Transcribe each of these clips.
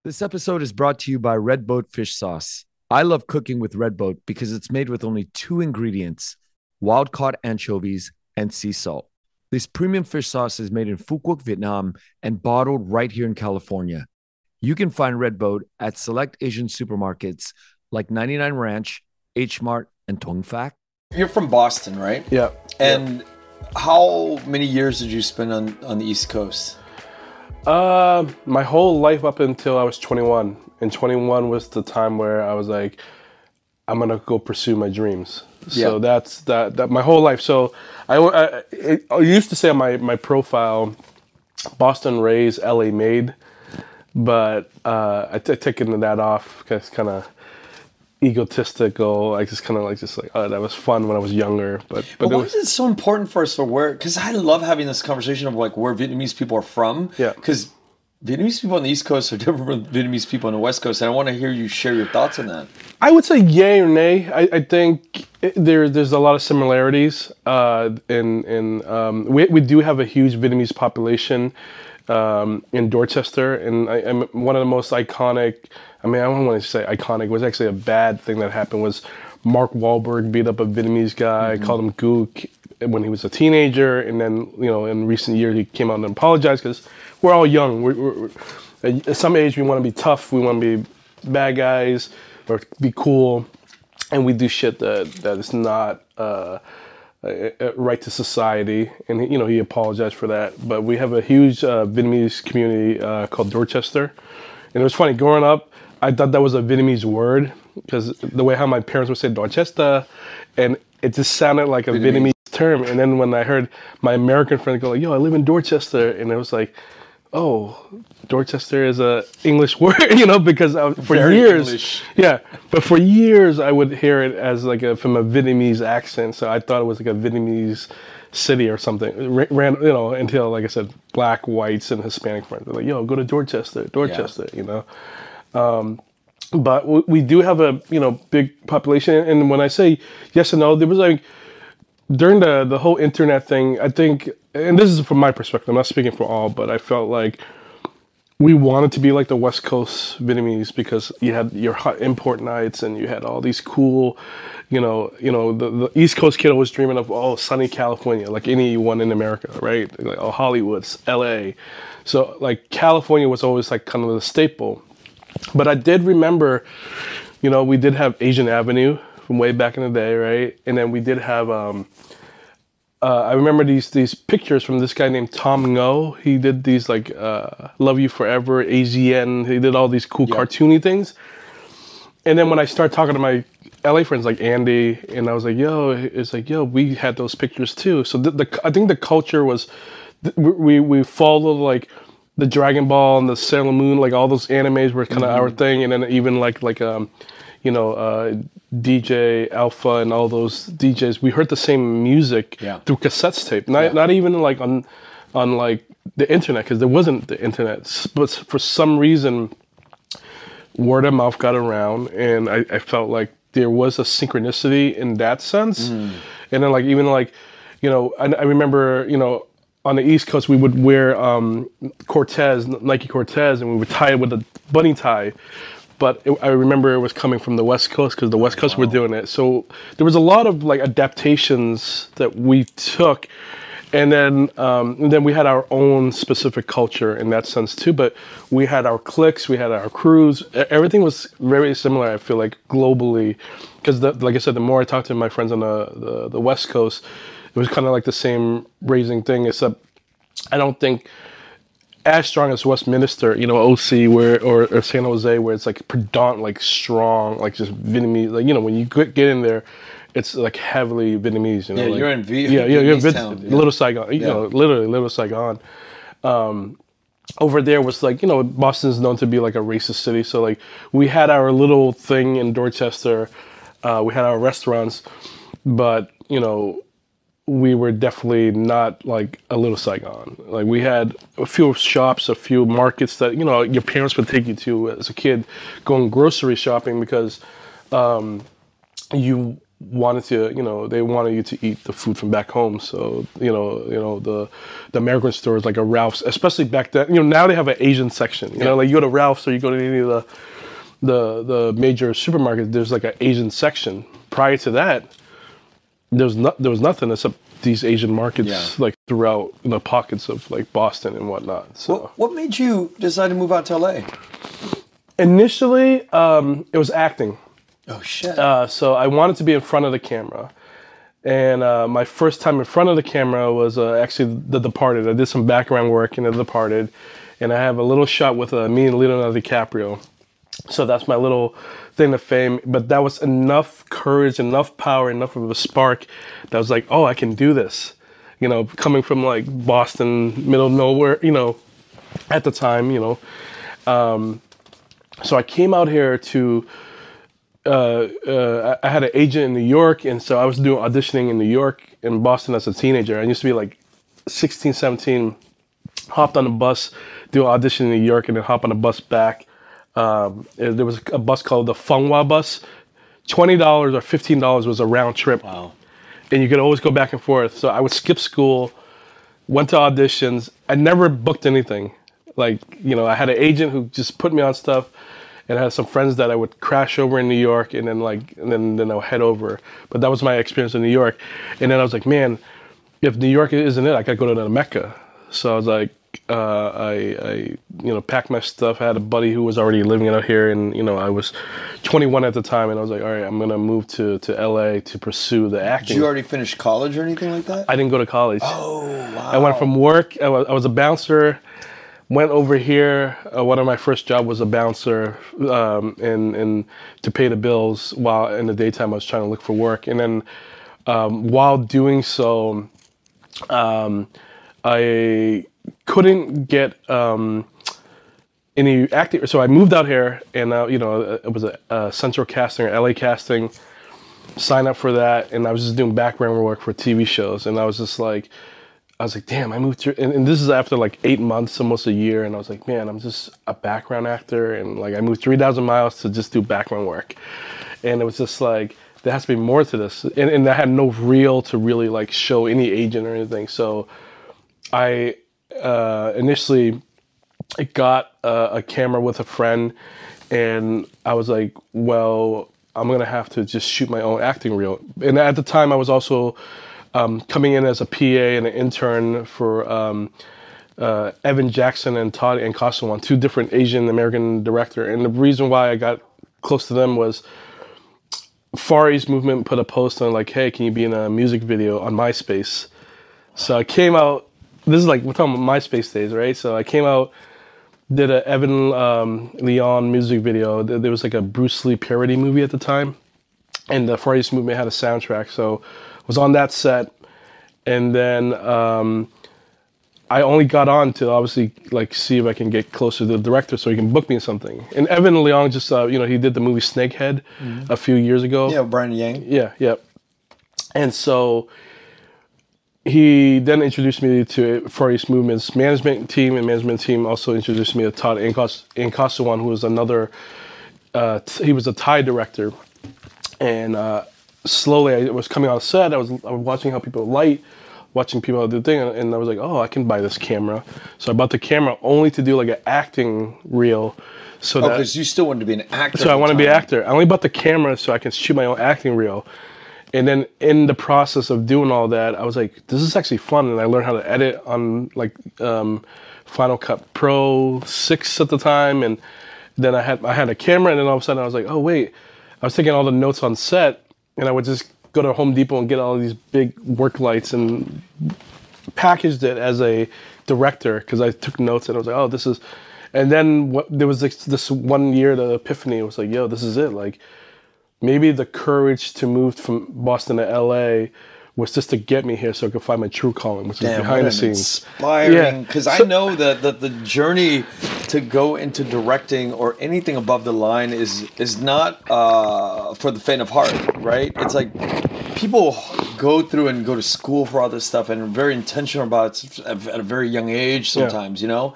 This episode is brought to you by Red Boat Fish Sauce. I love cooking with Red Boat because it's made with only two ingredients: wild caught anchovies and sea salt. This premium fish sauce is made in Phu Quoc, Vietnam, and bottled right here in California. You can find Red Boat at select Asian supermarkets like 99 Ranch, H Mart, and Tong Fac. You're from Boston, right? Yeah. And how many years did you spend on the East Coast? My whole life up until I was 21. And 21 was the time where I was like, I'm gonna go pursue my dreams. So that's that my whole life. So I used to say on my profile, Boston raised, LA made, but I taken that off because it's kind of egotistical. I just kind of like oh, that was fun when I was younger. But why is it so important for us to where? Because I love having this conversation of like where Vietnamese people are from. Yeah. Because Vietnamese people on the East Coast are different from Vietnamese people on the West Coast, and I want to hear you share your thoughts on that. I would say yay or nay. I think there's a lot of similarities. We do have a huge Vietnamese population in Dorchester, and I'm one of the most iconic. I mean, I don't want to say iconic. It was actually a bad thing that happened. Was Mark Wahlberg beat up a Vietnamese guy, called him Gook when he was a teenager, and then in recent years he came out and apologized because we're all young. We're at some age we want to be tough. We want to be bad guys or be cool, and we do shit that is not right to society. And he apologized for that. But we have a huge Vietnamese community called Dorchester, and it was funny growing up. I thought that was a Vietnamese word because the way how my parents would say Dorchester, and it just sounded like a Vietnamese term. And then when I heard my American friend go like, "Yo, I live in Dorchester," and it was like, "Oh, Dorchester is a English word," because for Very years, English. yeah, but for years I would hear it as like from a Vietnamese accent. So I thought it was like a Vietnamese city or something. Until like I said, black, whites, and Hispanic friends were like, "Yo, go to Dorchester," But we do have a big population, and when I say yes and no, there was like during the whole internet thing, I think, and this is from my perspective, I'm not speaking for all, but I felt like we wanted to be like the West Coast Vietnamese because you had your hot import nights and you had all these cool, the East Coast kid was dreaming of sunny California, like anyone in America, right? Like Hollywood's, LA. So like California was always like kind of the staple. But I did remember, we did have Asian Avenue from way back in the day, right? And then we did have, I remember these pictures from this guy named Tom Ngo. He did these like Love You Forever, AZN. He did all these cool cartoony things. And then when I started talking to my LA friends like Andy, and I was like, yo, we had those pictures too. So I think the culture was, we followed like the Dragon Ball and the Sailor Moon, like all those animes were kind of our thing. And then even like DJ Alpha and all those DJs, we heard the same music through cassette tape. Not even like on like the internet, because there wasn't the internet. But for some reason, word of mouth got around, and I felt like there was a synchronicity in that sense. And then like even like, I remember on the East Coast we would wear Nike Cortez, and we would tie it with a bunny tie. But I remember it was coming from the West Coast because the West Coast were doing it. So there was a lot of like adaptations that we took, and then we had our own specific culture in that sense too. But we had our cliques, we had our crews. Everything was very similar. I feel like globally, because like I said, the more I talked to my friends on the West Coast, it was kind of like the same raising thing, except I don't think as strong as Westminster, OC or San Jose, where it's like predominant, like strong, like just Vietnamese. Like when you get in there, it's like heavily Vietnamese. You're in Vietnamese town. Little Saigon. Literally Little Saigon. Over there was like Boston's known to be like a racist city, so like we had our little thing in Dorchester. We had our restaurants, but we were definitely not like a Little Saigon. Like we had a few shops, a few markets that your parents would take you to as a kid, going grocery shopping because you wanted to, they wanted you to eat the food from back home. So, the American stores like a Ralph's, especially back then, now they have an Asian section, like you go to Ralph's or you go to any of the major supermarkets, there's like an Asian section. Prior to that, there was nothing except these Asian markets like throughout the pockets of like Boston and whatnot. So what made you decide to move out to LA? Initially, it was acting. Oh shit! So I wanted to be in front of the camera, and my first time in front of the camera was actually The Departed. I did some background work in The Departed, and I have a little shot with me and Leonardo DiCaprio. So that's my little thing to fame. But that was enough courage, enough power, enough of a spark that was like, oh, I can do this. Coming from like Boston, middle of nowhere, at the time, So I came out here to, I had an agent in New York, and so I was doing auditioning in New York and Boston as a teenager. I used to be like 16, 17, hopped on a bus, do an audition in New York, and then hop on a bus back. There was a bus called the Funghwa bus. $20 or $15 was a round trip. Wow. And you could always go back and forth. So I would skip school, went to auditions. I never booked anything. Like, I had an agent who just put me on stuff, and I had some friends that I would crash over in New York, and then I would head over. But that was my experience in New York. And then I was like, man, if New York isn't it, I gotta go to the Mecca. So I was like, I packed my stuff. I had a buddy who was already living out here, and I was 21 at the time, and I was like, all right, I'm gonna move to LA to pursue the acting. Did you already finish college or anything like that? I didn't go to college. Oh wow! I went from work. I was a bouncer. Went over here. One of my first job was a bouncer, and to pay the bills while in the daytime I was trying to look for work. And then while doing so, I couldn't get any acting. So I moved out here, and it was a Central Casting or LA Casting. Signed up for that, and I was just doing background work for TV shows. And I was like, damn, I moved through, and this is after like 8 months, almost a year, and I was like, man, I'm just a background actor, and like I moved 3,000 miles to just do background work, and it was just like, there has to be more to this, and I had no reel to really like show any agent or anything, so I initially got a camera with a friend, and I was like, well, I'm gonna have to just shoot my own acting reel, and at the time I was also coming in as a PA and an intern for Evan Jackson and Todd Nkasawan, two different Asian American director. And the reason why I got close to them was Far East Movement put a post on like, hey, can you be in a music video on MySpace? So I came out, this is like, we're talking about MySpace days, right? So I came out, did a Evan Leon music video. There was like a Bruce Lee parody movie at the time. And the Far East Movement had a soundtrack. So was on that set, and then I only got on to obviously like see if I can get closer to the director so he can book me in something. And Evan Leong just he did the movie Snakehead a few years ago. Yeah, Brian Yang. Yeah. And so he then introduced me to Far East Movement's management team, and management team also introduced me to Todd Nkasawan, who was another. He was a Thai director, and slowly I was coming on set. I was watching how people light, watching people do the thing, and I was like, oh, I can buy this camera. So I bought the camera only to do like an acting reel. So because you still wanted to be an actor. So I want to be an actor. I only bought the camera so I can shoot my own acting reel. And then in the process of doing all that, I was like, this is actually fun. And I learned how to edit on like Final Cut Pro 6 at the time. And then I had a camera, and then all of a sudden I was like, oh wait, I was taking all the notes on set. And I would just go to Home Depot and get all of these big work lights and packaged it as a director because I took notes, and I was like, oh, this is... And then there was this 1 year, the epiphany. It was like, yo, this is it. Like, maybe the courage to move from Boston to LA was just to get me here so I could find my true calling, which is behind the scenes. Inspiring, because I know that the journey to go into directing or anything above the line is not for the faint of heart, right? It's like people go through and go to school for all this stuff and are very intentional about it at a very young age sometimes,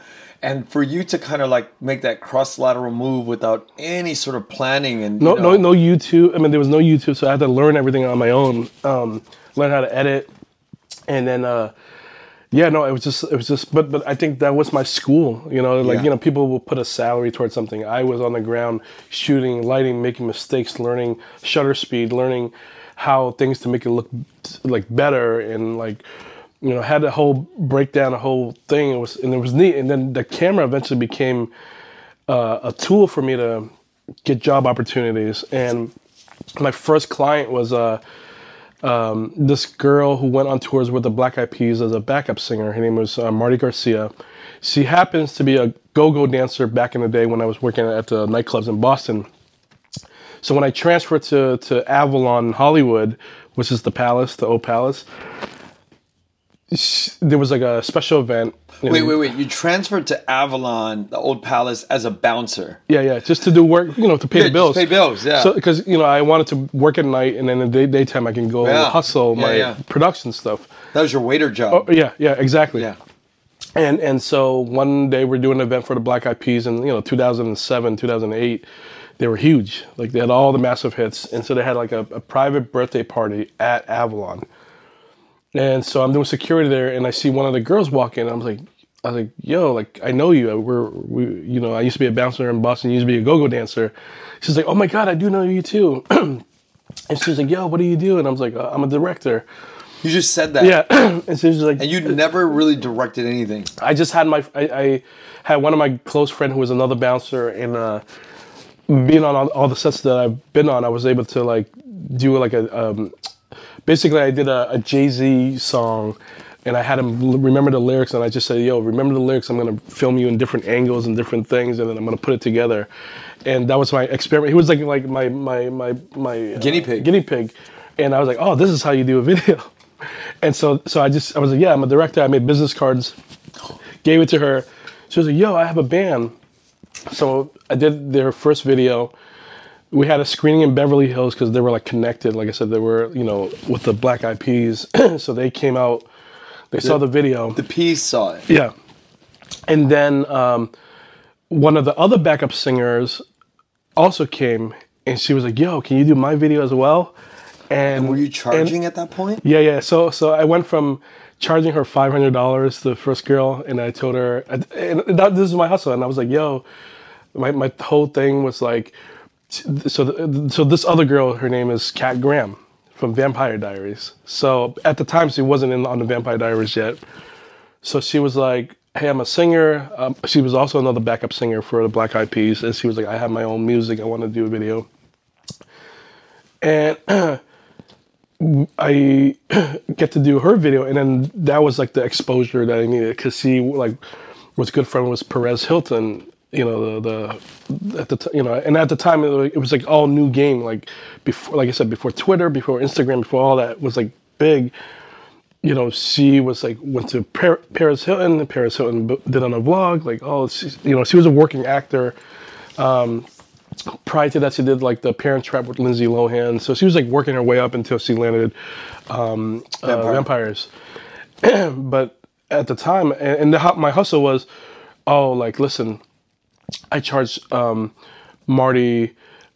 And for you to kind of like make that cross lateral move without any sort of planning and no YouTube. I mean, there was no YouTube, so I had to learn everything on my own. Learn how to edit, and then it was just. But I think that was my school. People will put a salary towards something. I was on the ground shooting, lighting, making mistakes, learning shutter speed, learning how things to make it look like better, and like. Had a whole breakdown, a whole thing. It was neat. And then the camera eventually became a tool for me to get job opportunities. And my first client was this girl who went on tours with the Black Eyed Peas as a backup singer. Her name was Marty Garcia. She happens to be a go-go dancer back in the day when I was working at the nightclubs in Boston. So when I transferred to Avalon, Hollywood, which is the Palace, the old Palace, there was like a special event. Wait. You transferred to Avalon, the old Palace, as a bouncer. Yeah. Just to do work, to pay the bills. Pay bills, yeah. So, because, I wanted to work at night, and then in the daytime I can go hustle my production stuff. That was your waiter job. Oh, yeah, exactly. Yeah. And so one day we're doing an event for the Black Eyed Peas in, 2007, 2008. They were huge. Like, they had all the massive hits. And so they had like a private birthday party at Avalon. And so I'm doing security there, and I see one of the girls walk in. And I was like, yo, like, I know you. I used to be a bouncer in Boston. You used to be a go-go dancer. She's like, oh my God, I do know you too. And she's like, yo, what do you do? And I was like, I'm a director. You just said that. Yeah. And so she's like, and you never really directed anything. I just had I had one of my close friends who was another bouncer, and being on all the sets that I've been on, I was able to like do like basically, I did a Jay-Z song, and I had him remember the lyrics, and I just said, yo, remember the lyrics, I'm going to film you in different angles and different things, and then I'm going to put it together. And that was my experiment. He was like my guinea pig. Guinea pig. And I was like, oh, this is how you do a video. And so I was like, yeah, I'm a director. I made business cards, gave it to her. She was like, yo, I have a band. So I did their first video. We had a screening in Beverly Hills because they were like connected. Like I said, they were, with the Black Eyed Peas. So they came out, they saw the video. The Peas saw it. Yeah. And then one of the other backup singers also came, and she was like, yo, can you do my video as well? And were you charging at that point? Yeah. So I went from charging her $500, the first girl, and I told her, this is my hustle. And I was like, yo, my whole thing was like, so this other girl, her name is Kat Graham from Vampire Diaries. So at the time, she wasn't on the Vampire Diaries yet. So she was like, hey, I'm a singer. She was also another backup singer for the Black Eyed Peas. And she was like, I have my own music. I want to do a video. And I get to do her video. And then that was like the exposure that I needed, because she like was good friend with Perez Hilton. And at the time it was like all new game, like before, like I said, before Twitter, before Instagram, before all that was like big. She was like went to Paris Hilton. Paris Hilton did on a vlog, like, oh, she was a working actor. Prior to that, she did like The Parent Trap with Lindsay Lohan. So she was like working her way up until she landed Vampires. But at the time, and my hustle was, oh, like, listen, I charged Marty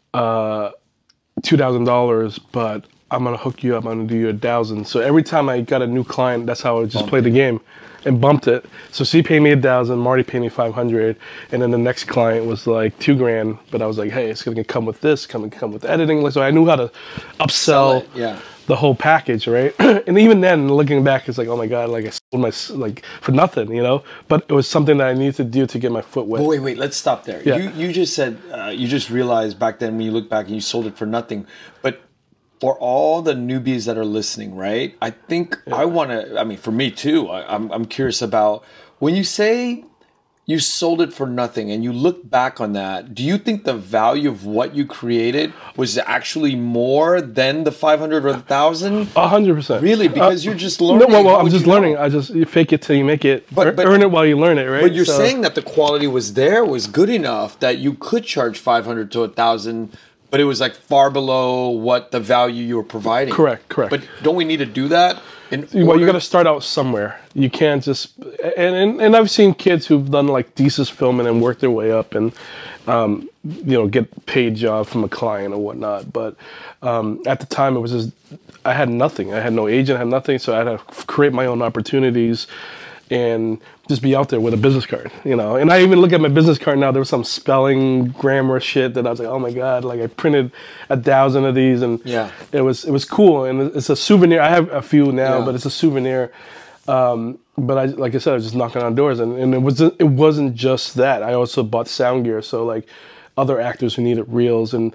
$2,000, but I'm gonna hook you up. I'm gonna do you $1,000. So every time I got a new client, that's how I just played the game and bumped it. So she paid me $1,000, Marty paid me $500, and then the next client was like $2,000. But I was like, hey, it's gonna come with this, come with editing. So I knew how to upsell the whole package, right? And even then, looking back, it's like, oh my God, like I sold my for nothing, But it was something that I needed to do to get my foot wet. But wait, let's stop there. Yeah. You just said you just realized back then when you look back and you sold it for nothing, but for all the newbies that are listening, right? I think I want to. I mean, for me too. I'm curious about when you say you sold it for nothing and you look back on that. Do you think the value of what you created was actually more than the 500 or 1,000? 100%. Really? Because you're just learning. No, well, I'm just learning. You fake it till you make it. But earn it while you learn it, right? But you're saying that the quality was good enough that you could charge 500 to 1,000. But it was like far below what the value you were providing. Correct. But don't we need to do that? Well, you got to start out somewhere. You can't just and I've seen kids who've done like thesis filming and worked their way up and get paid job from a client or whatnot. But at the time, it was just I had nothing. I had no agent. I had nothing. So I had to create my own opportunities and just be out there with a business card, And I even look at my business card now. There was some spelling, grammar shit that I was like, oh my god! Like I printed 1,000 of these, and it was cool. And it's a souvenir. I have a few now, but it's a souvenir. But like I said, I was just knocking on doors, and it wasn't just that. I also bought sound gear, so like other actors who needed reels, and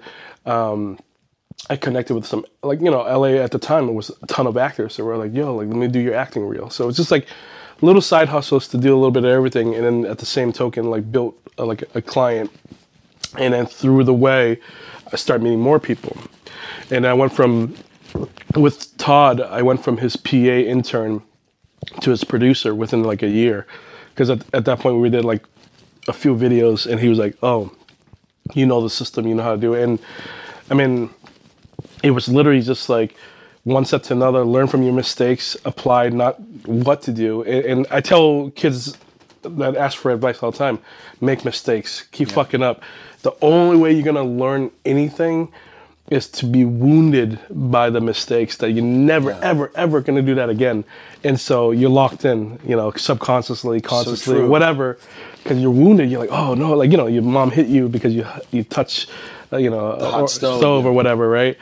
I connected with some LA at the time. It was a ton of actors, so we're like, yo, like let me do your acting reel. So it's just like little side hustles to do a little bit of everything, and then at the same token, like built like a client, and then through the way, I started meeting more people, and I went from with Todd. I went from his PA intern to his producer within like a year, because at that point we did like a few videos, and he was like, "Oh, you know the system, you know how to do it." And I mean, it was literally just like one step to another, learn from your mistakes, apply not what to do. And I tell kids that ask for advice all the time, make mistakes, keep fucking up. The only way you're gonna learn anything is to be wounded by the mistakes, that you're never, ever gonna do that again. And so you're locked in, subconsciously, consciously, whatever, because you're wounded. You're like, oh no, like, your mom hit you because you touch, the hot stove or whatever, right?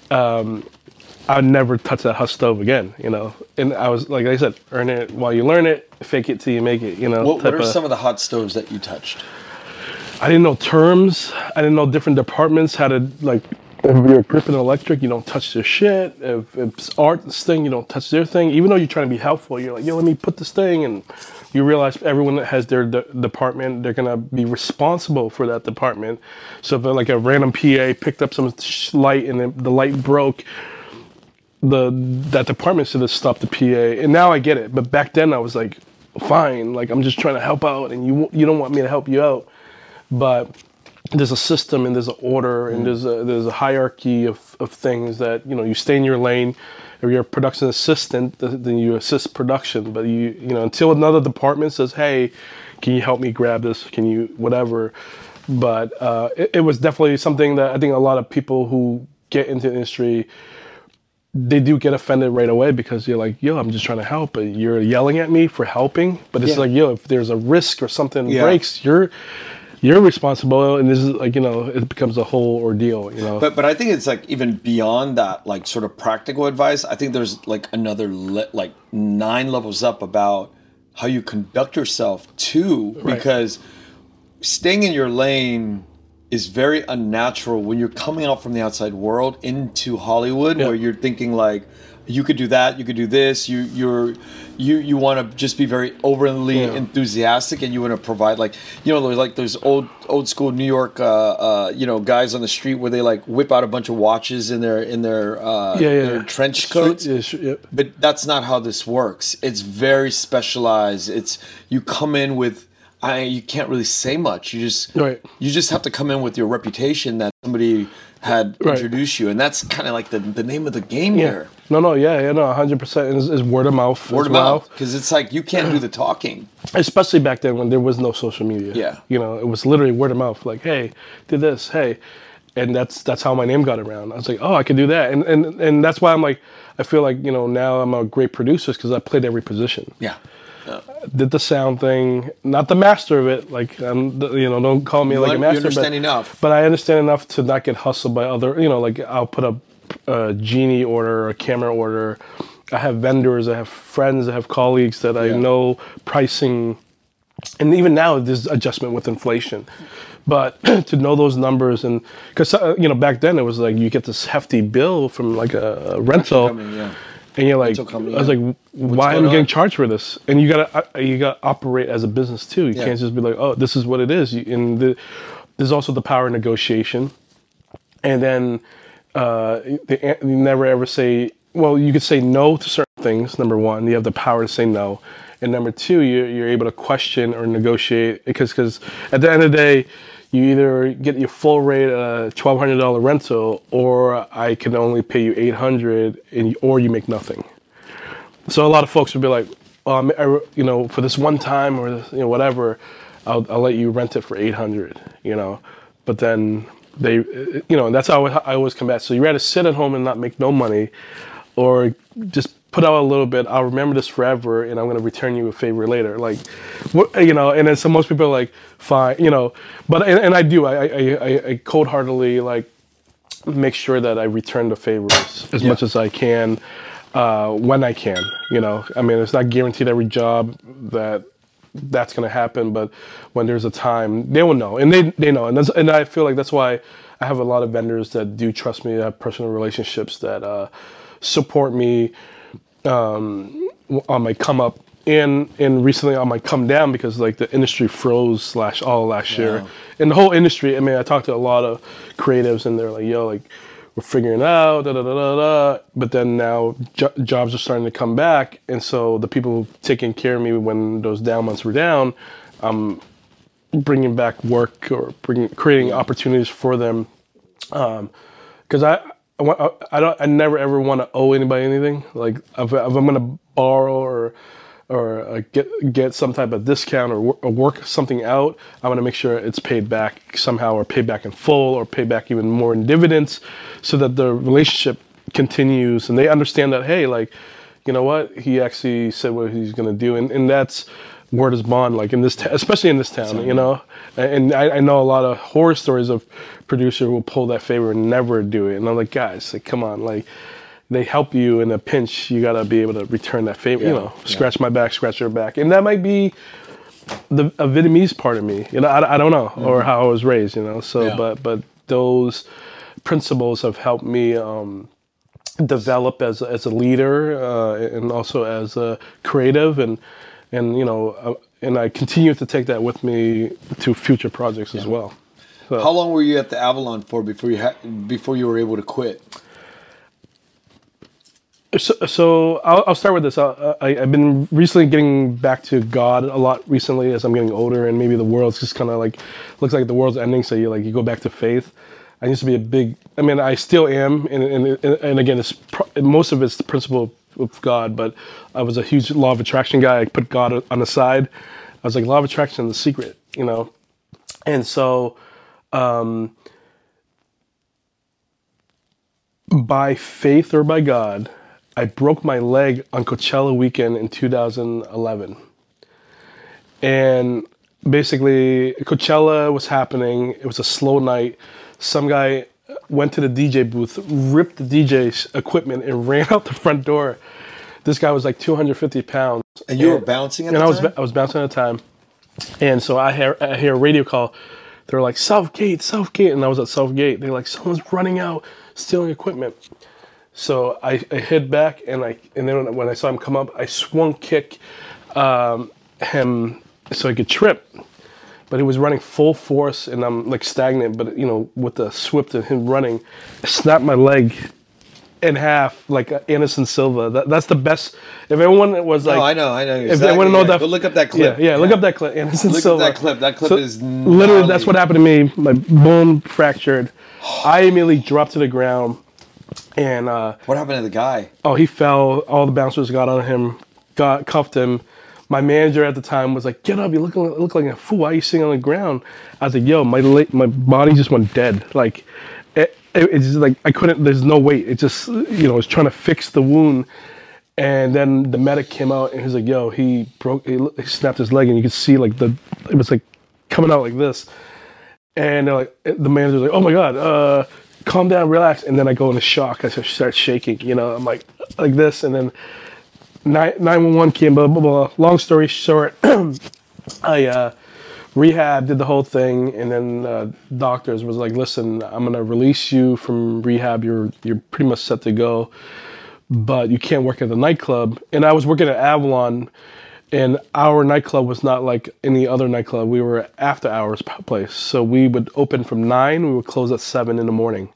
I'd never touch that hot stove again, And I was, like I said, earn it while you learn it, fake it till you make it, What are some of the hot stoves that you touched? I didn't know terms. I didn't know different departments, how to, like, if you're gripping electric, you don't touch their shit. If it's art's thing, you don't touch their thing. Even though you're trying to be helpful, you're like, yo, let me put this thing. And you realize everyone that has their department, they're going to be responsible for that department. So if like a random PA picked up some light and the light broke, that department should have stopped the PA. And now I get it. But back then I was like, fine, like I'm just trying to help out, and you don't want me to help you out. But there's a system, and there's an order, and there's a hierarchy of things that, you stay in your lane. If you're a production assistant, then you assist production. But you until another department says, hey, can you help me grab this? Can you whatever? But it was definitely something that I think a lot of people who get into the industry, they do get offended right away, because you're like, yo, I'm just trying to help, but you're yelling at me for helping. But it's like, yo, if there's a risk or something breaks, you're responsible, and this is like, it becomes a whole ordeal, But I think it's like even beyond that, like sort of practical advice. I think there's like another like 9 levels up about how you conduct yourself too, because staying in your lane is very unnatural when you're coming out from the outside world into Hollywood, where you're thinking like, you could do that, you could do this. You want to just be very overly enthusiastic, and you want to provide like, there's like those old school New York guys on the street where they like whip out a bunch of watches in their trench coats. But that's not how this works. It's very specialized. It's you come in with. You can't really say much. You just have to come in with your reputation that somebody had introduced you, and that's kind of like the name of the game here. No, 100% is word of mouth. Word of mouth, because it's like you can't do the talking. Especially back then when there was no social media. Yeah, it was literally word of mouth. Like, hey, did this, hey, and that's how my name got around. I was like, oh, I can do that, and that's why I'm like, I feel like now I'm a great producer, because I played every position. Yeah. Did the sound thing, not the master of it. Like, don't call me like a master. You understand enough, but I understand enough to not get hustled by other. Like I'll put a genie order or a camera order. I have vendors, I have friends, I have colleagues that I know pricing, and even now there's adjustment with inflation. But to know those numbers, and because back then it was like you get this hefty bill from like a rental. And you're like, I was like, why am I getting charged for this? And you gotta operate as a business too. You can't just be like, oh, this is what it is. There's also the power of negotiation, and then you never ever say. Well, you could say no to certain things. Number one, you have the power to say no, and number two, you're able to question or negotiate, because at the end of the day, you either get your full rate $1,200 rental, or I can only pay you $800, or you make nothing. So a lot of folks would be like, for this one time or whatever, I'll let you rent it for $800, but then they, and that's how I always come back. So you rather sit at home and not make no money, or just put out a little bit. I'll remember this forever, and I'm going to return you a favor later. Like, and then so most people are like, fine, but and I do. I cold-heartedly like make sure that I return the favors as much as I can when I can. I mean, it's not guaranteed every job that's going to happen, but when there's a time, they will know, and they know, and I feel like that's why I have a lot of vendors that do trust me, have personal relationships that support me on my come up and recently on my come down, because like the industry froze all last year, and the whole industry. I mean, I talked to a lot of creatives, and they're like, "Yo, like we're figuring it out, da da da da da." But then now jobs are starting to come back, and so the people taking care of me when those down months were down, I'm bringing back work or creating opportunities for them, because I never ever want to owe anybody anything. Like if I'm gonna borrow or get some type of discount or work something out, I want to make sure it's paid back somehow, or paid back in full, or paid back even more in dividends, so that the relationship continues and they understand that, hey, like, you know what, he actually said what he's gonna do, and that's word is bond, like in this especially in this town, and I know a lot of horror stories of producer who will pull that favor and never do it, and I'm like, guys, like, come on, like, they help you in a pinch, you gotta be able to return that favor, scratch my back, scratch your back, and that might be a Vietnamese part of me, I don't know, or how I was raised, so but those principles have helped me develop as a leader, and also as a creative, and I continue to take that with me to future projects as well. So, how long were you at the Avalon for before you were able to quit? So I'll start with this. I've been recently getting back to God a lot recently as I'm getting older, and maybe the world's just kind of like, looks like the world's ending, so you go back to faith. I used to be I still am, and again, most of it's the principle of God, but I was a huge law of attraction guy. I put God on the side. I was like, law of attraction, the secret, and so by faith or by God, I broke my leg on Coachella weekend in 2011. And basically, Coachella was happening. It was a slow night. Some guy went to the DJ booth, ripped the DJ's equipment, and ran out the front door. This guy was like 250 pounds. And you were bouncing at the time? I was bouncing at the time. And so I hear a radio call. They're like, Southgate. And I was at Southgate. They're like, someone's running out, stealing equipment. So I hid back, and then when I saw him come up, I swung kick him so he could trip. But he was running full force, and I'm like stagnant. But with the swift of him running, I snapped my leg in half like Anderson Silva. That's the best. If everyone was like, I know. Exactly, if they want to know that, go look up that clip. Yeah, look up that clip. Anderson Silva. Look up that clip. That clip is gnarly. Literally, that's what happened to me. My bone fractured. I immediately dropped to the ground. And what happened to the guy? Oh, he fell. All the bouncers got on him, cuffed him. My manager at the time was like, "Get up! You look like a fool. Why are you sitting on the ground?" I was like, "Yo, my body just went dead. Like, it's just like I couldn't. There's no weight. It just I was trying to fix the wound." And then the medic came out and he's like, "Yo, he snapped his leg, and you could see like it was like coming out like this." And they're like, the manager's like, "Oh my God, calm down, relax." And then I go into shock. I start shaking. I'm like this, and then 911 came. Blah blah blah. Long story short, I rehab, did the whole thing, and then doctors was like, "Listen, I'm gonna release you from rehab. You're pretty much set to go, but you can't work at the nightclub." And I was working at Avalon, and our nightclub was not like any other nightclub. We were after hours place, so we would open from 9. We would close at 7 in the morning.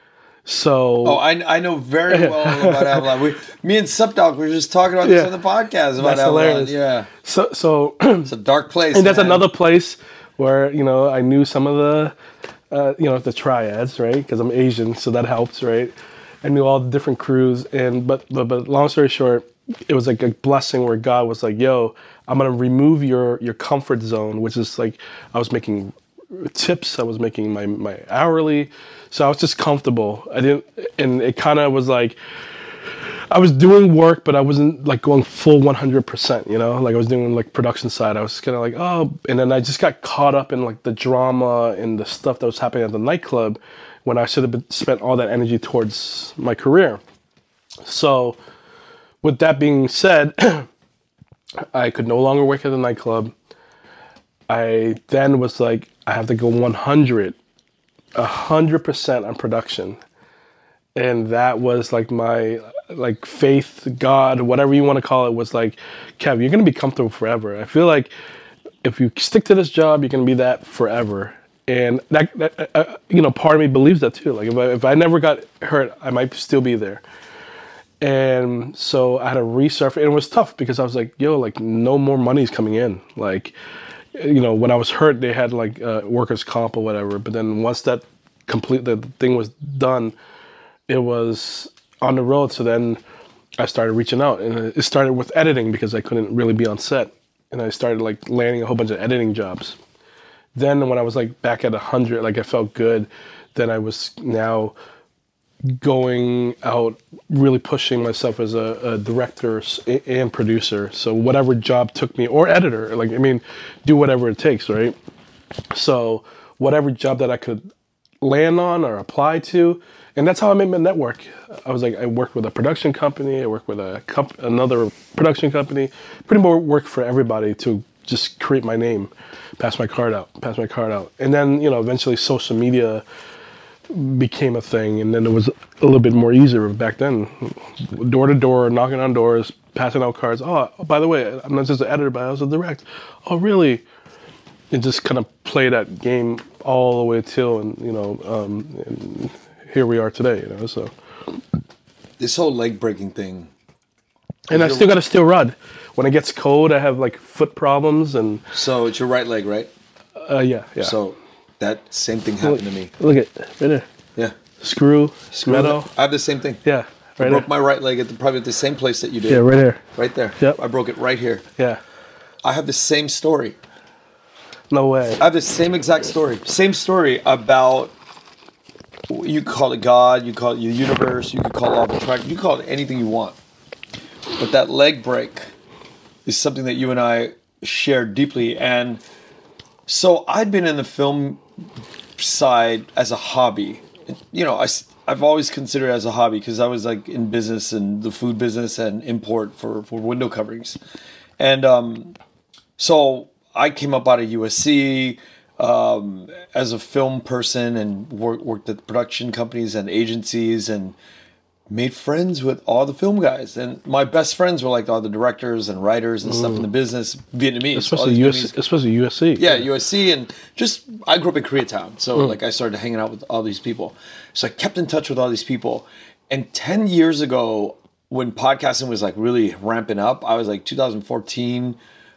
So I know very well about Avalon. Me and Supdog were just talking about this on the podcast about Avalon. Yeah. So it's a dark place, and that's another place where I knew some of the the triads, right? Because I'm Asian, so that helps, right? I knew all the different crews, but long story short, it was like a blessing where God was like, yo, I'm going to remove your comfort zone, which is like, I was making tips, I was making my hourly. So I was just comfortable. And it kind of was like, I was doing work, but I wasn't like going full 100%, you know, like I was doing like production side. I was kind of like, oh, and then I just got caught up in like the drama and the stuff that was happening at the nightclub when I should have spent all that energy towards my career. So with that being said, I could no longer work at the nightclub. I then was like, I have to go 100% on production. And that was like my like faith, God, whatever you want to call it, was like, Kev, you're going to be comfortable forever. I feel like if you stick to this job, you're going to be that forever. And that you know, part of me believes that too. Like if I never got hurt, I might still be there. And so I had to resurface. And it was tough because I was like, yo, like no more money's coming in. Like, you know, when I was hurt, they had like workers' comp or whatever. But then once that the thing was done, it was on the road. So then I started reaching out, and it started with editing because I couldn't really be on set. And I started like landing a whole bunch of editing jobs. Then when I was like back at 100, like I felt good. Then I was now going out, really pushing myself as a director and producer. So whatever job took me, or editor, like, I mean, do whatever it takes, right? So whatever job that I could land on or apply to, and that's how I made my network. I was like, I worked with a production company, I worked with another production company, pretty much worked for everybody to just create my name, pass my card out. And then, you know, eventually social media became a thing, and then it was a little bit more easier back then. Door to door, knocking on doors, passing out cards. Oh, by the way, I'm not just an editor, but I also direct. Oh, really? And just kind of play that game all the way till, and you know, and here we are today. You know, so this whole leg breaking thing. And I still got a steel rod. When it gets cold, I have like foot problems, and so it's your right leg, right? Yeah. So that same thing happened to me. Look at right there. Yeah. Screw metal. I have the same thing. Yeah. I broke my right leg probably at the same place that you did. Yeah, right here. Right there. Yep. I broke it right here. Yeah. I have the same story. No way. I have the same exact story. Same story about, you call it God, you call it the universe, you could call it all the track, you call it anything you want. But that leg break is something that you and I share deeply. And so I'd been in the film side as a hobby. You know, I've always considered it as a hobby because I was like in business and the food business and import for window coverings. And so I came up out of USC as a film person and worked at production companies and agencies and made friends with all the film guys. And my best friends were like all the directors and writers and stuff in the business, Vietnamese. Especially USC. Yeah, USC. And just, I grew up in Koreatown. So like I started hanging out with all these people. So I kept in touch with all these people. And 10 years ago, when podcasting was like really ramping up, I was like 2014,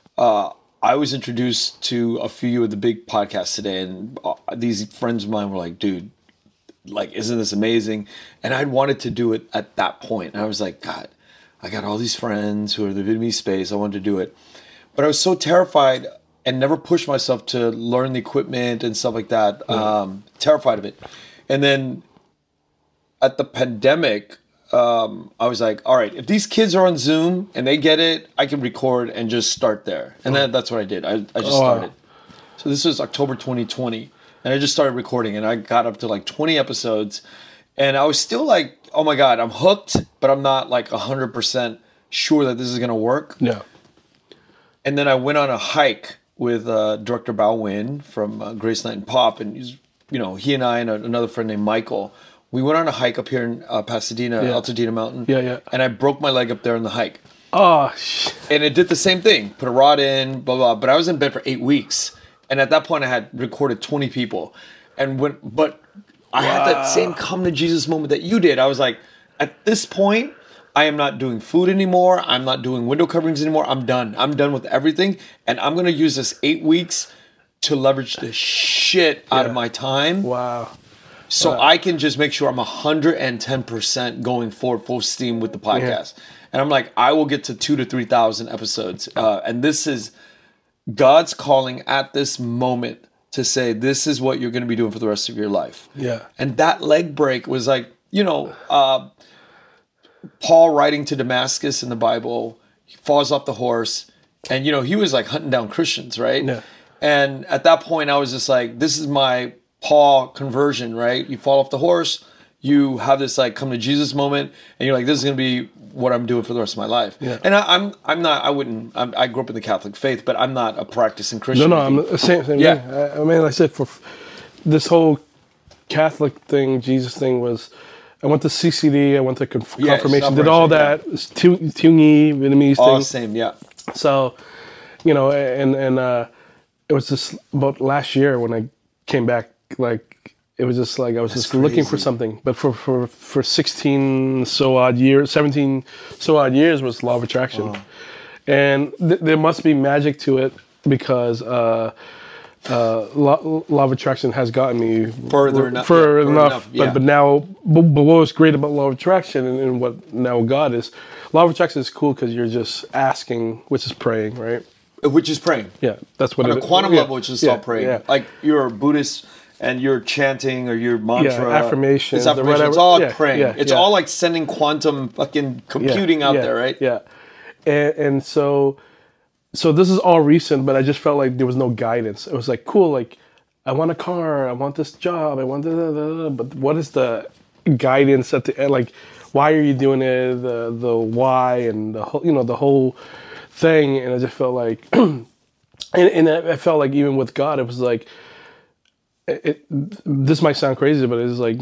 I was introduced to a few of the big podcasts today. And these friends of mine were like, dude, like, isn't this amazing? And I'd wanted to do it at that point. And I was like, God, I got all these friends who are in the Vietnamese space. I wanted to do it. But I was so terrified and never pushed myself to learn the equipment and stuff like that. Terrified of it. And then at the pandemic, I was like, all right, if these kids are on Zoom and they get it, I can record and just start there. And then that's what I did. I just started. So this was October 2020. And I just started recording, and I got up to like 20 episodes. And I was still like, oh my God, I'm hooked, but I'm not like 100% sure that this is going to work. Yeah. And then I went on a hike with director Bao Win from Grace Night and Pop. And he's, you know, he and I and another friend named Michael, we went on a hike up here in Pasadena, Altadena Mountain. Yeah. And I broke my leg up there on the hike. Oh, shit. And it did the same thing. Put a rod in, blah, blah. But I was in bed for 8 weeks. And at that point, I had recorded 20 people. But I had that same come to Jesus moment that you did. I was like, at this point, I am not doing food anymore. I'm not doing window coverings anymore. I'm done. I'm done with everything. And I'm going to use this 8 weeks to leverage the shit out of my time. Wow. So I can just make sure I'm 110% going forward full steam with the podcast. And I'm like, I will get to 2,000 to 3,000 episodes. And this is God's calling at this moment to say, this is what you're going to be doing for the rest of your life. Yeah. And that leg break was like, Paul writing to Damascus in the Bible, he falls off the horse, and he was like hunting down Christians, right? Yeah. And at that point, I was just like, this is my Paul conversion, right? You fall off the horse, you have this like come to Jesus moment, and you're like, this is going to be what I'm doing for the rest of my life. Yeah. And I grew up in the Catholic faith, but I'm not a practicing Christian. No, I'm the same Yeah. thing. I mean, like I said, for this whole Catholic thing, Jesus thing was, I went to CCD, I went to confirmation, did all that, Tungi, Vietnamese thing. All same, yeah. So, and it was just about last year when I came back, like, it was just like I was just looking for something. But for 17 so odd years was Law of Attraction. Oh. And there must be magic to it because Law of Attraction has gotten me further enough. But now, but what was great about Law of Attraction and what now God is, Law of Attraction is cool because you're just asking, which is praying, right? Which is praying. Yeah, that's what on a quantum level, which is all praying. Yeah. Like you're a Buddhist and you're chanting or your mantra, affirmations, it's affirmation. It's all praying. Yeah, it's all like sending quantum fucking computing out there, right? Yeah, and so this is all recent, but I just felt like there was no guidance. It was like, cool, like I want a car, I want this job, I want but what is the guidance at the end? Like, why are you doing it? The why and the whole, the whole thing. And I just felt like, and I felt like even with God, it was like, this might sound crazy, but it's like,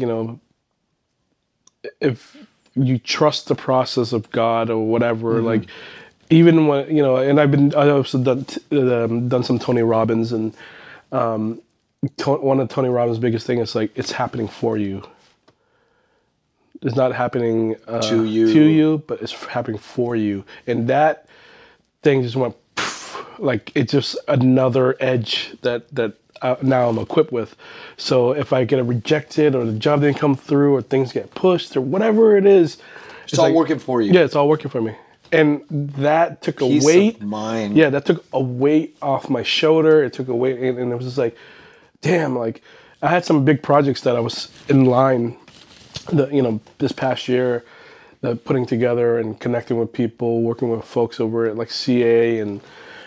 if you trust the process of God or whatever, like even when, and I also done some Tony Robbins, and one of Tony Robbins' biggest thing is like, it's happening for you. It's not happening to you, but it's happening for you. And that thing just went like it's just another edge that now I'm equipped with. So if I get rejected or the job didn't come through or things get pushed or whatever it is, it's all like, working for you. Yeah, it's all working for me. And that took Peace a weight. Of mind. Yeah, that took a weight off my shoulder. It took a weight, and it was just like, damn, like I had some big projects that I was in line, this past year, putting together and connecting with people, working with folks over at like CA and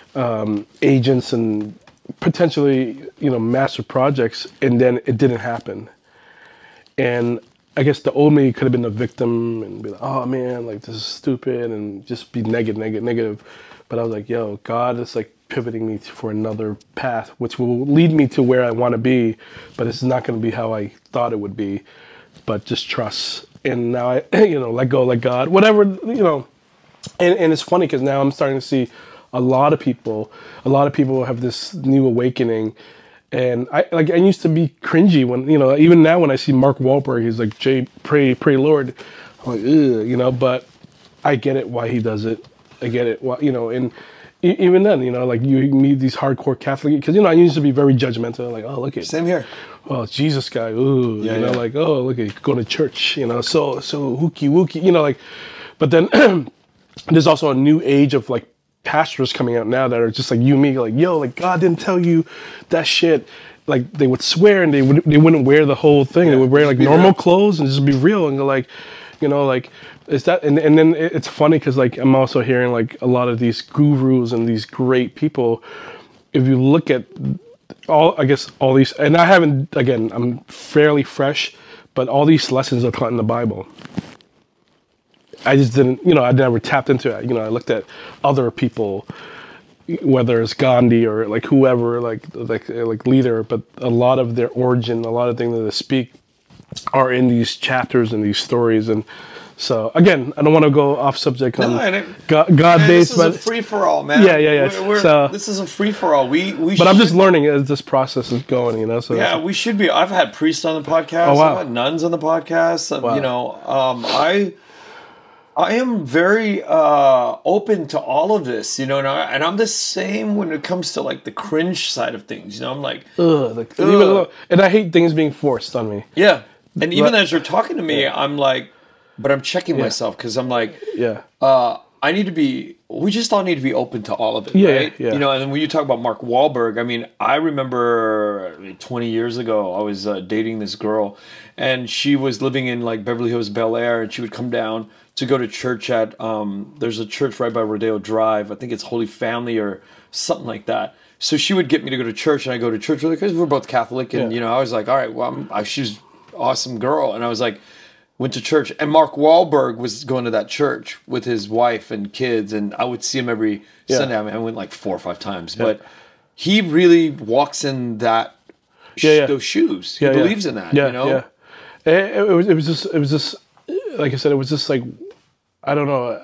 agents and potentially, massive projects, and then it didn't happen. And I guess the old me could have been the victim and be like, oh man, like this is stupid, and just be negative. But I was like, yo, God is like pivoting me for another path, which will lead me to where I want to be, but it's not going to be how I thought it would be, but just trust. And now I, let go, let God, whatever, and it's funny because now I'm starting to see a lot of people have this new awakening. And I used to be cringy when, even now when I see Mark Wahlberg, he's like, Jay, pray Lord. I'm like, ugh, but I get it why he does it. I get it, why, and even then, like you meet these hardcore Catholic, because, I used to be very judgmental, like, oh, look at same here. Oh, Jesus guy, ooh, like, oh, look at going to church, so hooky wooky, like, but then there's also a new age of like pastors coming out now that are just like you and me, like, yo, like God didn't tell you that shit. Like they would swear and they wouldn't wear the whole thing. They would wear like normal clothes and just be real and go like, like is that, and then it's funny because like I'm also hearing like a lot of these gurus and these great people. If you look at all these, and I haven't, again, I'm fairly fresh, but all these lessons are taught in the Bible. I just didn't, I never tapped into it. I looked at other people, whether it's Gandhi or like whoever, like leader, but a lot of their origin, a lot of things that they speak are in these chapters and these stories. And so again, I don't want to go off subject on God-based, but this is a free for all, man. Yeah. So this is a free for all. But I'm just learning as this process is going, So yeah, we should be. I've had priests on the podcast. Oh, wow. I've had nuns on the podcast. Wow. I am very open to all of this, and I'm the same when it comes to like the cringe side of things. I'm like, and I hate things being forced on me. Yeah, and even as you're talking to me, I'm like, but I'm checking myself because I'm like, I need to be. We just all need to be open to all of it, right? Yeah. You know, and then when you talk about Mark Wahlberg, I mean, I remember 20 years ago, I was dating this girl, and she was living in like Beverly Hills, Bel Air, and she would come down to go to church at. There's a church right by Rodeo Drive. I think it's Holy Family or something like that. So she would get me to go to church, and I go to church with her because we're both Catholic, and you know, I was like, all right, well, she's an awesome girl, and I was like. Went to church, and Mark Wahlberg was going to that church with his wife and kids, and I would see him every Sunday. I mean, I went like 4 or 5 times, but he really walks in that those shoes. He believes in that, you know. It was just like I said, it was just like I don't know,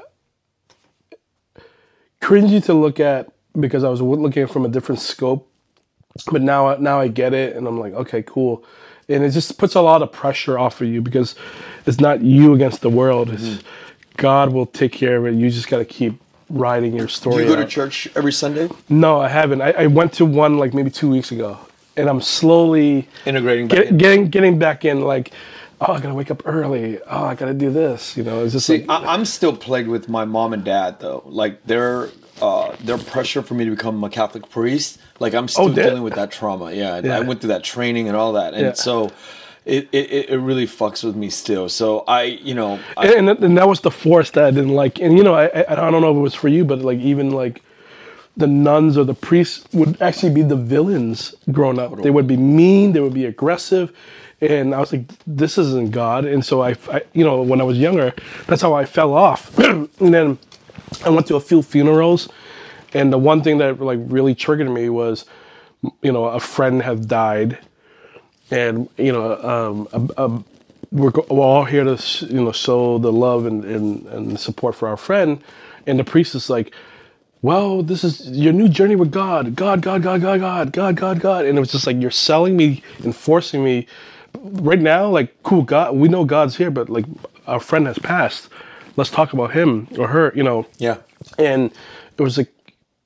cringy to look at because I was looking at it from a different scope, but now I get it, and I'm like, okay, cool. And it just puts a lot of pressure off of you because it's not you against the world. It's God will take care of it. You just got to keep writing your story. Do you go to church every Sunday? No, I haven't. I went to one like maybe 2 weeks ago, and I'm slowly integrating getting back in. Like, oh, I gotta wake up early. Oh, I gotta do this. You know, it's just I'm still plagued with my mom and dad though. Like their pressure for me to become a Catholic priest. Like I'm still dealing with that trauma. Yeah, I went through that training and all that, and so it really fucks with me still. So and that was the force that I didn't like. And you know, I don't know if it was for you, but like even like the nuns or the priests would actually be the villains growing up. They would be mean. They would be aggressive. And I was like, this isn't God. And so I you know, when I was younger, that's how I fell off. And then I went to a few funerals, and the one thing that like really triggered me was, you know, a friend had died, and you know, we're all here to show the love and support for our friend, and the priest is like, well, this is your new journey with God, God, and it was just like you're selling me and forcing me. Right now, like, cool, God, we know God's here, but like our friend has passed. Let's talk about him or her, you know. Yeah. And it was like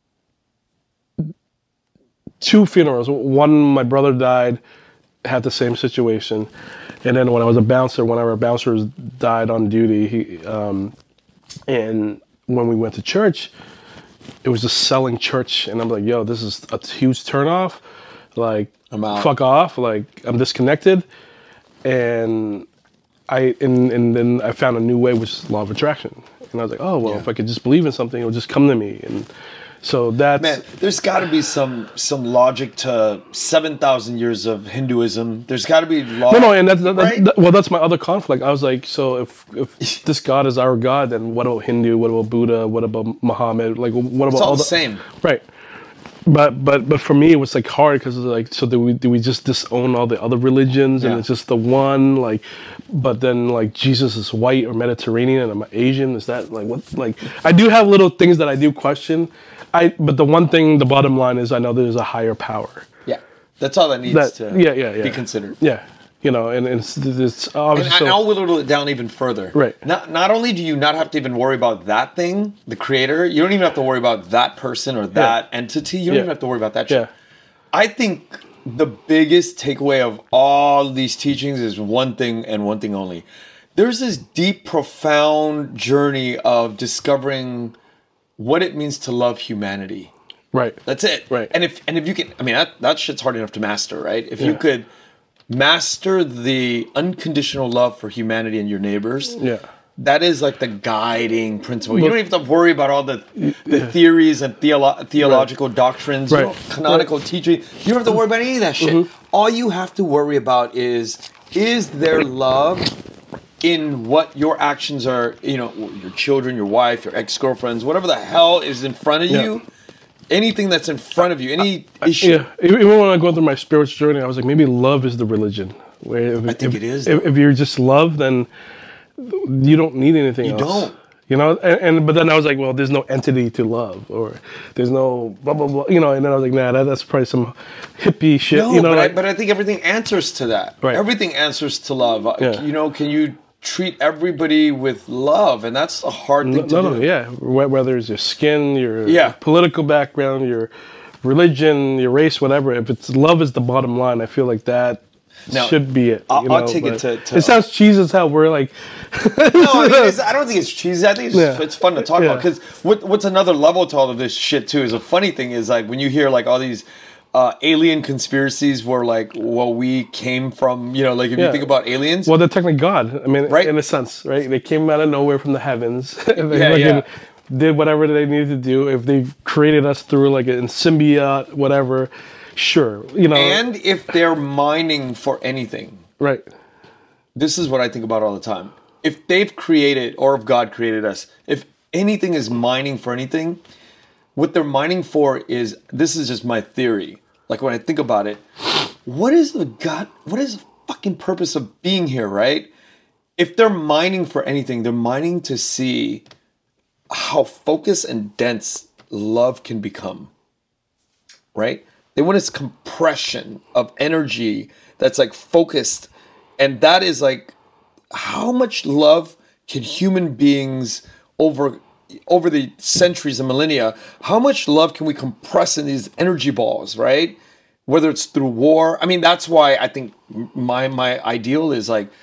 2 funerals. One, my brother died, had the same situation. And then when I was a bouncer, one of our bouncers died on duty. And when we went to church, it was just selling church. And I'm like, yo, this is a huge turnoff. Like, I'm out. Fuck off. Like, I'm disconnected. And then I found a new way, which is law of attraction. And I was like, oh, well, if I could just believe in something, it'll just come to me. And so that's... Man, there's got to be some logic to 7,000 years of Hinduism. There's got to be logic. No, and that's my other conflict. I was like, so if this God is our God, then what about Hindu? What about Buddha? What about Muhammad? Like, what about it's all the same? Right. But for me, it was like hard because like, so do we just disown all the other religions and it's just the one, like, but then like Jesus is white or Mediterranean and I'm Asian. Is that like what? Like, I do have little things that I do question. But the one thing, the bottom line is I know there's a higher power. Yeah, that's all that needs to be considered. Yeah. You know, and it's obviously. And I'll whittle it down even further. Right. Not only do you not have to even worry about that thing, the creator, you don't even have to worry about that person or that entity. You don't even have to worry about that shit. Yeah. I think the biggest takeaway of all these teachings is one thing and one thing only. There's this deep, profound journey of discovering what it means to love humanity. Right. That's it. Right. And if you can, I mean, that shit's hard enough to master, right? If you could master the unconditional love for humanity and your neighbors. Yeah. That is like the guiding principle. You don't even have to worry about all the theories and theological doctrines, canonical teaching. You don't have to worry about any of that shit. All you have to worry about is there love in what your actions are, you know, your children, your wife, your ex-girlfriends, whatever the hell is in front of you. Anything that's in front of you, any issue. Yeah, even when I go through my spiritual journey, I was like, maybe love is the religion. I think it is. If you're just love, then you don't need anything else. You don't. You know, but then I was like, well, there's no entity to love, or there's no blah blah blah. You know, and then I was like, nah, that's probably some hippie shit. No, you know, but I think everything answers to that. Right. Everything answers to love. You know, can you treat everybody with love? And that's a hard thing to do. Yeah. Whether it's your skin, your political background, your religion, your race, whatever. If it's love is the bottom line, I feel like that. Now, should be it. I'll take it to. It sounds cheesy as hell. We're like, no, I don't think it's cheesy. I think it's fun to talk about because what's another level to all of this shit too is a funny thing is like when you hear like all these alien conspiracies where like we came from, like if you think about aliens, well, they're technically God. I mean, right? In a sense, right? They came out of nowhere from the heavens. They did whatever they needed to do. If they created us through like a symbiote, whatever, sure, And if they're mining for anything, right? This is what I think about all the time. If they've created, or if God created us, if anything is mining for anything, what they're mining for is, this is just my theory. Like when I think about it, what is the fucking purpose of being here, right? If they're mining for anything, they're mining to see how focused and dense love can become, right? They want this compression of energy that's like focused. And that is like, how much love can human beings over the centuries and millennia, how much love can we compress in these energy balls, right? Whether it's through war. I mean, that's why I think my ideal is like,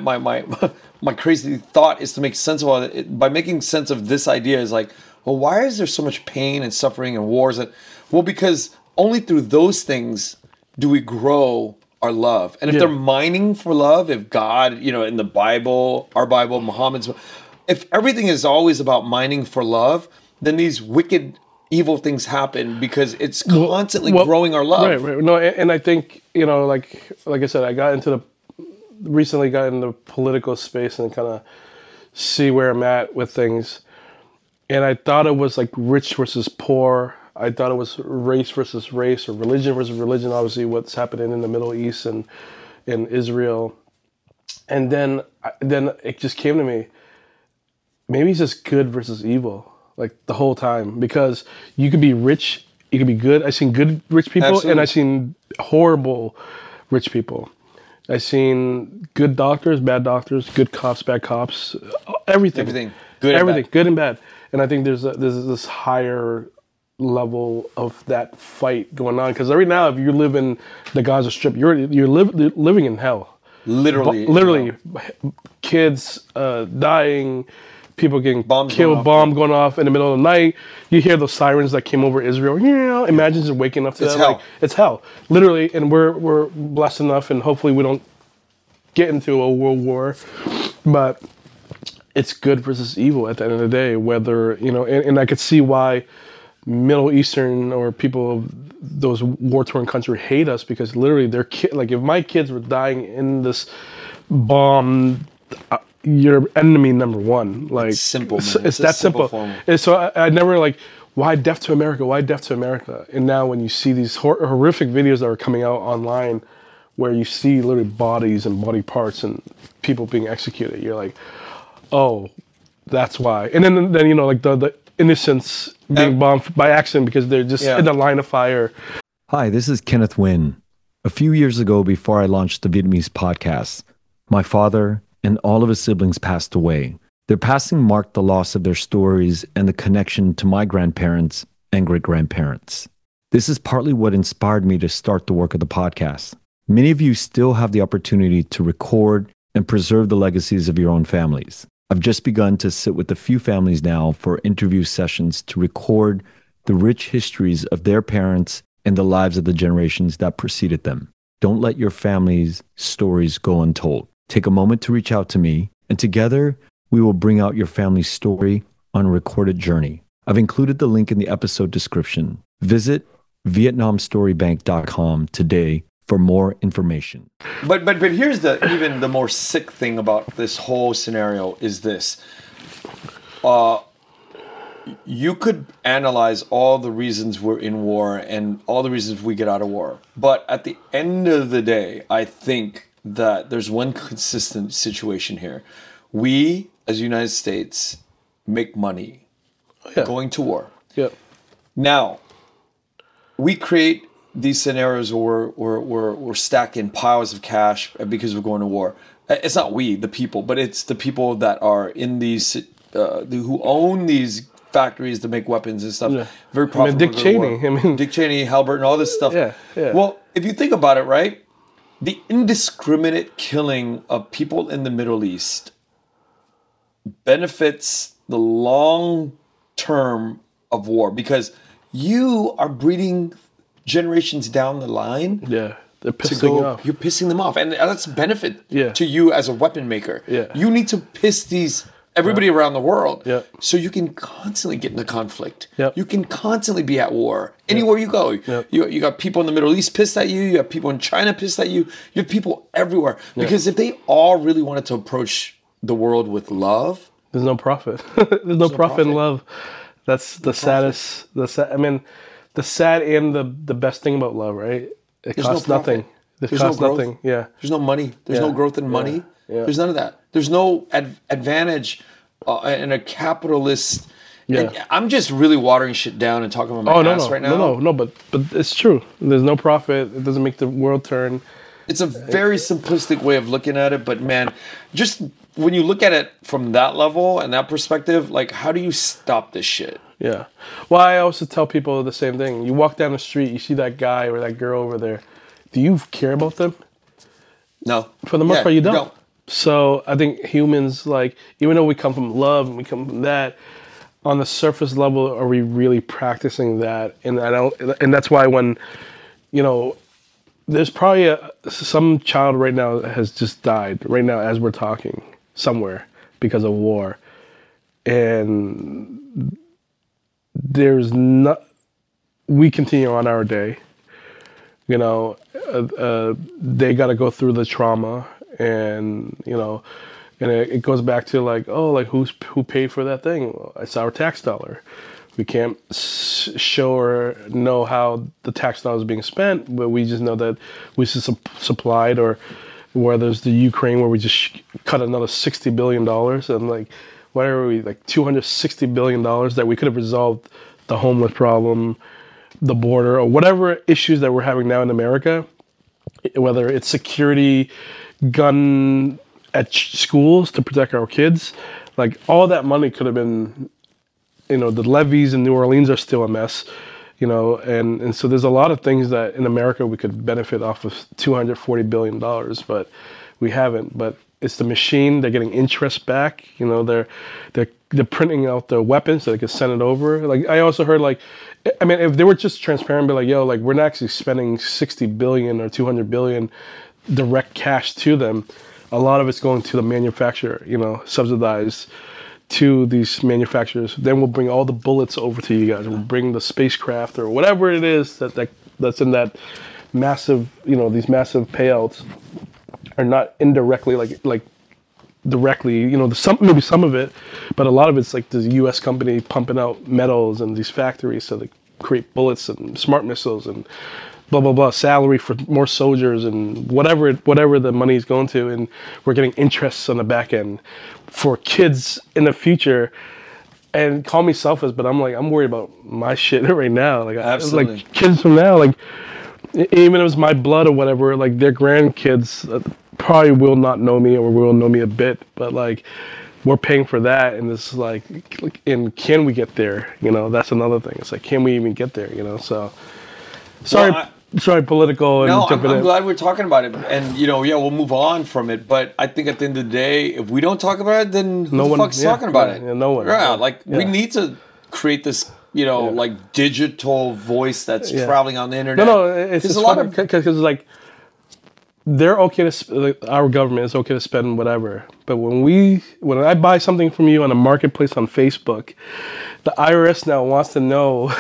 my crazy thought is to make sense of all it. By making sense of this idea is like, well, why is there so much pain and suffering and wars? Well, because only through those things do we grow our love. And if they're mining for love, if God, in the Bible, our Bible, Muhammad's, if everything is always about mining for love, then these wicked, evil things happen because it's constantly growing our love. Right. No, and I think, like I said, I recently got into political space and kind of see where I'm at with things. And I thought it was like rich versus poor. I thought it was race versus race or religion versus religion, obviously what's happening in the Middle East and in Israel. And then it just came to me, maybe it's just good versus evil, like the whole time. Because you could be rich, you could be good. I've seen good rich people, Absolutely. And I've seen horrible rich people. I've seen good doctors, bad doctors, good cops, bad cops, everything. Good and bad. And I think there's this higher level of that fight going on, because right now if you live in the Gaza Strip, you're living in hell. Literally, kids dying, people getting killed, bomb going off in the middle of the night. You hear those sirens that came over Israel. Imagine just waking up to that. Hell. Like, it's hell, literally. And we're blessed enough, and hopefully we don't get into a world war, but it's good versus evil at the end of the day. Whether and I could see why Middle Eastern or people of those war-torn countries hate us, because literally their like if my kids were dying in this bomb, you're enemy number one. Like it's simple, man. It's that simple. And so I never like, why death to America? Why death to America? And now when you see these horrific videos that are coming out online, where you see literally bodies and body parts and people being executed, you're like, oh, that's why. And then like the innocents being bombed by accident because they're just in the line of fire. Hi, this is Kenneth Nguyen. A few years ago, before I launched the Vietnamese podcast, my father and all of his siblings passed away. Their passing marked the loss of their stories and the connection to my grandparents and great-grandparents. This is partly what inspired me to start the work of the podcast. Many of you still have the opportunity to record and preserve the legacies of your own families. I've just begun to sit with a few families now for interview sessions to record the rich histories of their parents and the lives of the generations that preceded them. Don't let your family's stories go untold. Take a moment to reach out to me, and together we will bring out your family's story on a recorded journey. I've included the link in the episode description. Visit VietnamStoryBank.com today for more information. But here's even the more sick thing about this whole scenario is this. You could analyze all the reasons we're in war and all the reasons we get out of war. But at the end of the day, I think that there's one consistent situation here. We, as the United States, make money going to war. Yeah. Now, we create these scenarios where we're stacking piles of cash because we're going to war. It's not we, the people, but it's the people that are in these, who own these factories to make weapons and stuff. Yeah. Very profitable. Dick Cheney. Dick Cheney, Halbert, and all this stuff. Yeah. Well, if you think about it, right? the indiscriminate killing of people in the Middle East benefits the long term of war, because you are breeding generations down the line. Yeah, they're pissing off. You're pissing them off, and that's a benefit Yeah. to you as a weapon maker. Yeah. You need to piss everybody around the world, Yeah. so you can constantly get into conflict. Yeah. You can constantly be at war anywhere you go. Yeah. You got people in the Middle East pissed at you. You have people in China pissed at you. You have people everywhere, because if they all really wanted to approach the world with love, there's no profit. There's no profit in love. That's the saddest. I mean, the sad and the best thing about love, right? It costs nothing. It costs nothing. Yeah. There's no money. There's no growth in money. Yeah. There's none of that. There's no advantage in a capitalist. Yeah. And I'm just really watering shit down and talking about my ass right now. No, but it's true. There's no profit. It doesn't make the world turn. It's a very simplistic way of looking at it, but man, just when you look at it from that level and that perspective, like, how do you stop this shit? Yeah. Well, I also tell people the same thing. You walk down the street, you see that guy or that girl over there. Do you care about them? No. For the most part, you don't. So I think humans, like, even though we come from love and we come from that, on the surface level, are we really practicing that? And that's why when, there's probably some child right now that has just died right now as we're talking somewhere because of war. And we continue on our day. They got to go through the trauma, and it goes back to like, who paid for that thing? Well, it's our tax dollar. We can't show or know how the tax dollar is being spent, but we just know that we supplied, or whether it's the Ukraine where we just cut another $60 billion, and like, whatever like $260 billion that we could have resolved the homeless problem, the border, or whatever issues that we're having now in America, whether it's security, gun at schools to protect our kids, like all that money could have been, the levees in New Orleans are still a mess, and so there's a lot of things that in America we could benefit off of $240 billion, but we haven't. But it's the machine. They're getting interest back. They're printing out the weapons so they can send it over. Like, I also heard, like, I mean, if they were just transparent, be like, yo, like, we're not actually spending $60 billion or $200 billion direct cash to them. A lot of it's going to the manufacturer, subsidized to these manufacturers. Then we'll bring all the bullets over to you guys. We'll bring the spacecraft or whatever it is that's in that massive, these massive payouts are not indirectly like directly, maybe some of it, but a lot of it's like the U.S. company pumping out metals and these factories so they create bullets and smart missiles and blah blah blah, salary for more soldiers and whatever the money is going to, and we're getting interests on the back end for kids in the future. And call me selfish, but I'm worried about my shit right now. Like, absolutely, like kids from now, like even if it was my blood or whatever, like their grandkids probably will not know me or will know me a bit, but like we're paying for that, and it's like, and can we get there? That's another thing. It's like, can we even get there? So sorry, political. And no, I'm glad we're talking about it, and we'll move on from it. But I think at the end of the day, if we don't talk about it, then who the fuck's talking about it? Yeah, no one. We need to create this, like digital voice that's traveling on the internet. No, it's just a lot of because like they're okay to our government is okay to spend whatever, but when I buy something from you on a marketplace on Facebook, the IRS now wants to know,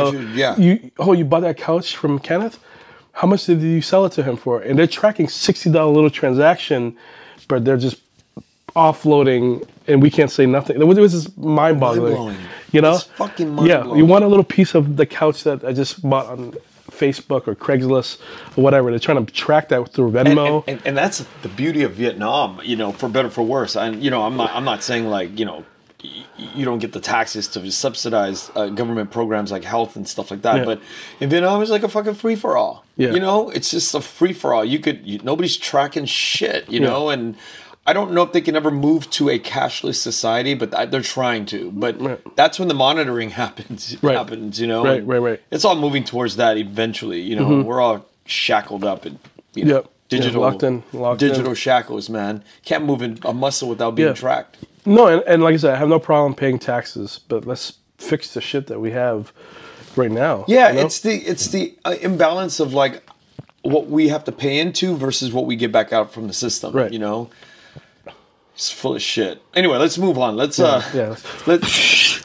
you bought that couch from Kenneth? How much did you sell it to him for? And they're tracking $60 little transaction, but they're just offloading, and we can't say nothing. This is mind-boggling. It's fucking mind-blowing. Yeah, you want a little piece of the couch that I just bought on Facebook or Craigslist or whatever. They're trying to track that through Venmo. And that's the beauty of Vietnam, for better or for worse. And I'm not saying like, you don't get the taxes to subsidize government programs like health and stuff like that. Yeah. But in Vietnam, it's like a fucking free for all. Yeah. It's just a free for all. Nobody's tracking shit. know, and I don't know if they can ever move to a cashless society, but they're trying to. But that's when the monitoring happens. Right. Right. It's all moving towards that eventually. We're all shackled up and. Yep. Digital, locked in. Digital shackles, man. Can't move a muscle without being tracked. No, and like I said, I have no problem paying taxes, but let's fix the shit that we have right now. Yeah, it's the imbalance of like what we have to pay into versus what we get back out from the system. Right. You know, it's full of shit. Anyway, let's move on. Let's let's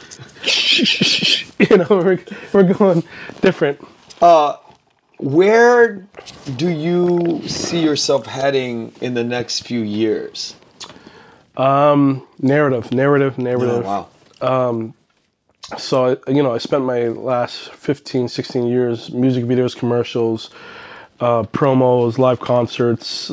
we're going different. Where do you see yourself heading in the next few years? Narrative. Oh, wow. So, I spent my last 15, 16 years, music videos, commercials, promos, live concerts,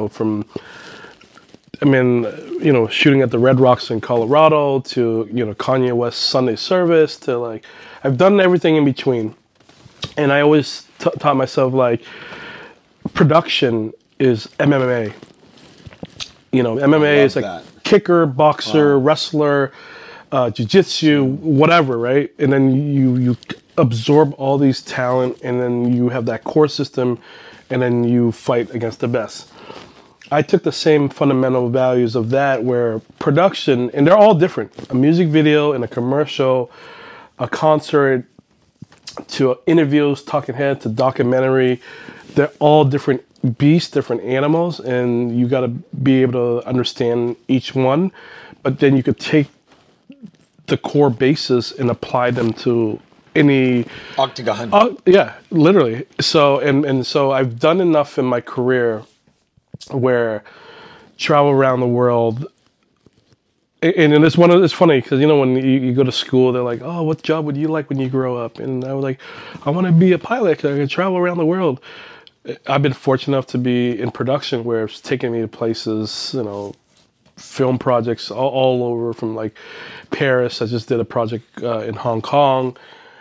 shooting at the Red Rocks in Colorado to, Kanye West Sunday service to I've done everything in between. And I always taught myself production is MMA. MMA is kicker, boxer, wrestler, jiu-jitsu, whatever, right? And then you absorb all these talent, and then you have that core system, and then you fight against the best. I took the same fundamental values of that, where production, and they're all different. A music video and a commercial, a concert, to interviews, talking head, to documentary, they're all different beasts, different animals, and you got to be able to understand each one. But then you could take the core basis and apply them to any octagon. Yeah, literally. So and so I've done enough in my career where travel around the world. And it's funny because when you go to school, they're like, "Oh, what job would you like when you grow up?" And I was like, "I want to be a pilot. I can travel around the world." I've been fortunate enough to be in production where it's taken me to places, film projects all over, from Paris. I just did a project in Hong Kong,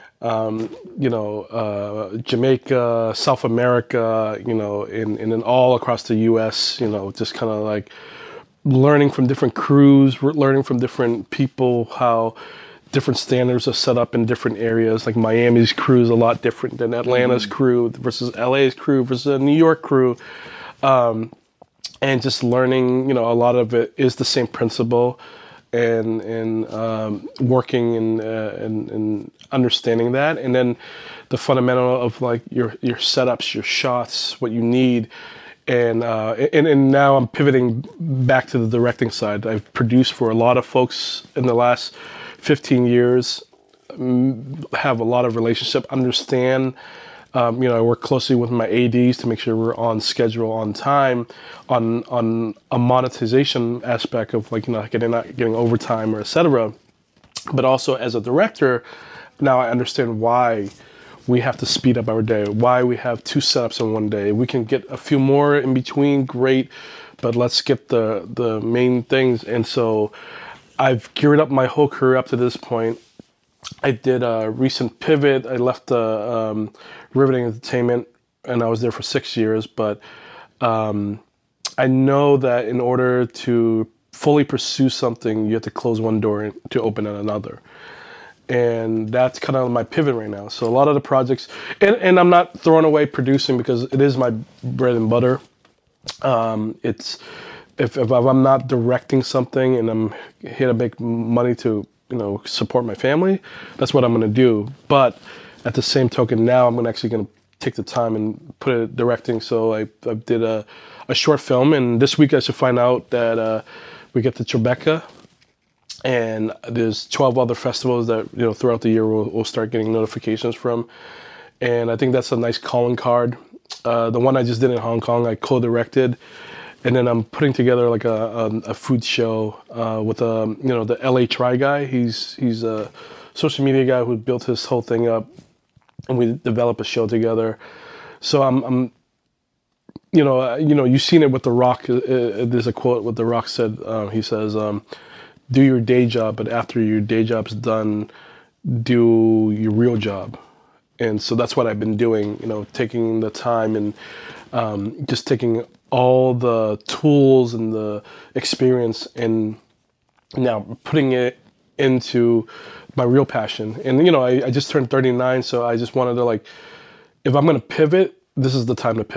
Jamaica, South America, and then all across the U.S. Just kind of learning from different crews, learning from different people, how different standards are set up in different areas. Like Miami's crew is a lot different than Atlanta's crew versus LA's crew versus a New York crew. And just learning, a lot of it is the same principle, and working and understanding that. And then the fundamental of your setups, your shots, what you need. And now I'm pivoting back to the directing side. I've produced for a lot of folks in the last 15 years, have a lot of relationship, understand. I work closely with my ADs to make sure we're on schedule, on time, on a monetization aspect of not getting overtime or et cetera. But also as a director, now I understand why we have to speed up our day, why we have 2 setups in one day. We can get a few more in between, great, but let's get the main things. And so I've geared up my whole career up to this point. I did a recent pivot. I left Riveting Entertainment, and I was there for 6 years. But I know that in order to fully pursue something, you have to close one door to open another. And that's kind of my pivot right now. So a lot of the projects, and I'm not throwing away producing because it is my bread and butter. It's if I'm not directing something and I'm here to make money to support my family, that's what I'm going to do. But at the same token, now I'm actually going to take the time and put it directing. So I did a short film, and this week I should find out that we get to Tribeca. And there's 12 other festivals that throughout the year we'll start getting notifications from, and I think that's a nice calling card. The one I just did in Hong Kong, I co-directed, and then I'm putting together a food show with the LA Try guy. He's a social media guy who built his whole thing up, and we developed a show together. So I'm you've seen it with The Rock. There's a quote what The Rock said. He says, do your day job, but after your day job's done, do your real job. And so that's what I've been doing, taking the time and just taking all the tools and the experience and now putting it into my real passion. And, I just turned 39, so I just wanted to if I'm going to pivot, this is the time to pivot.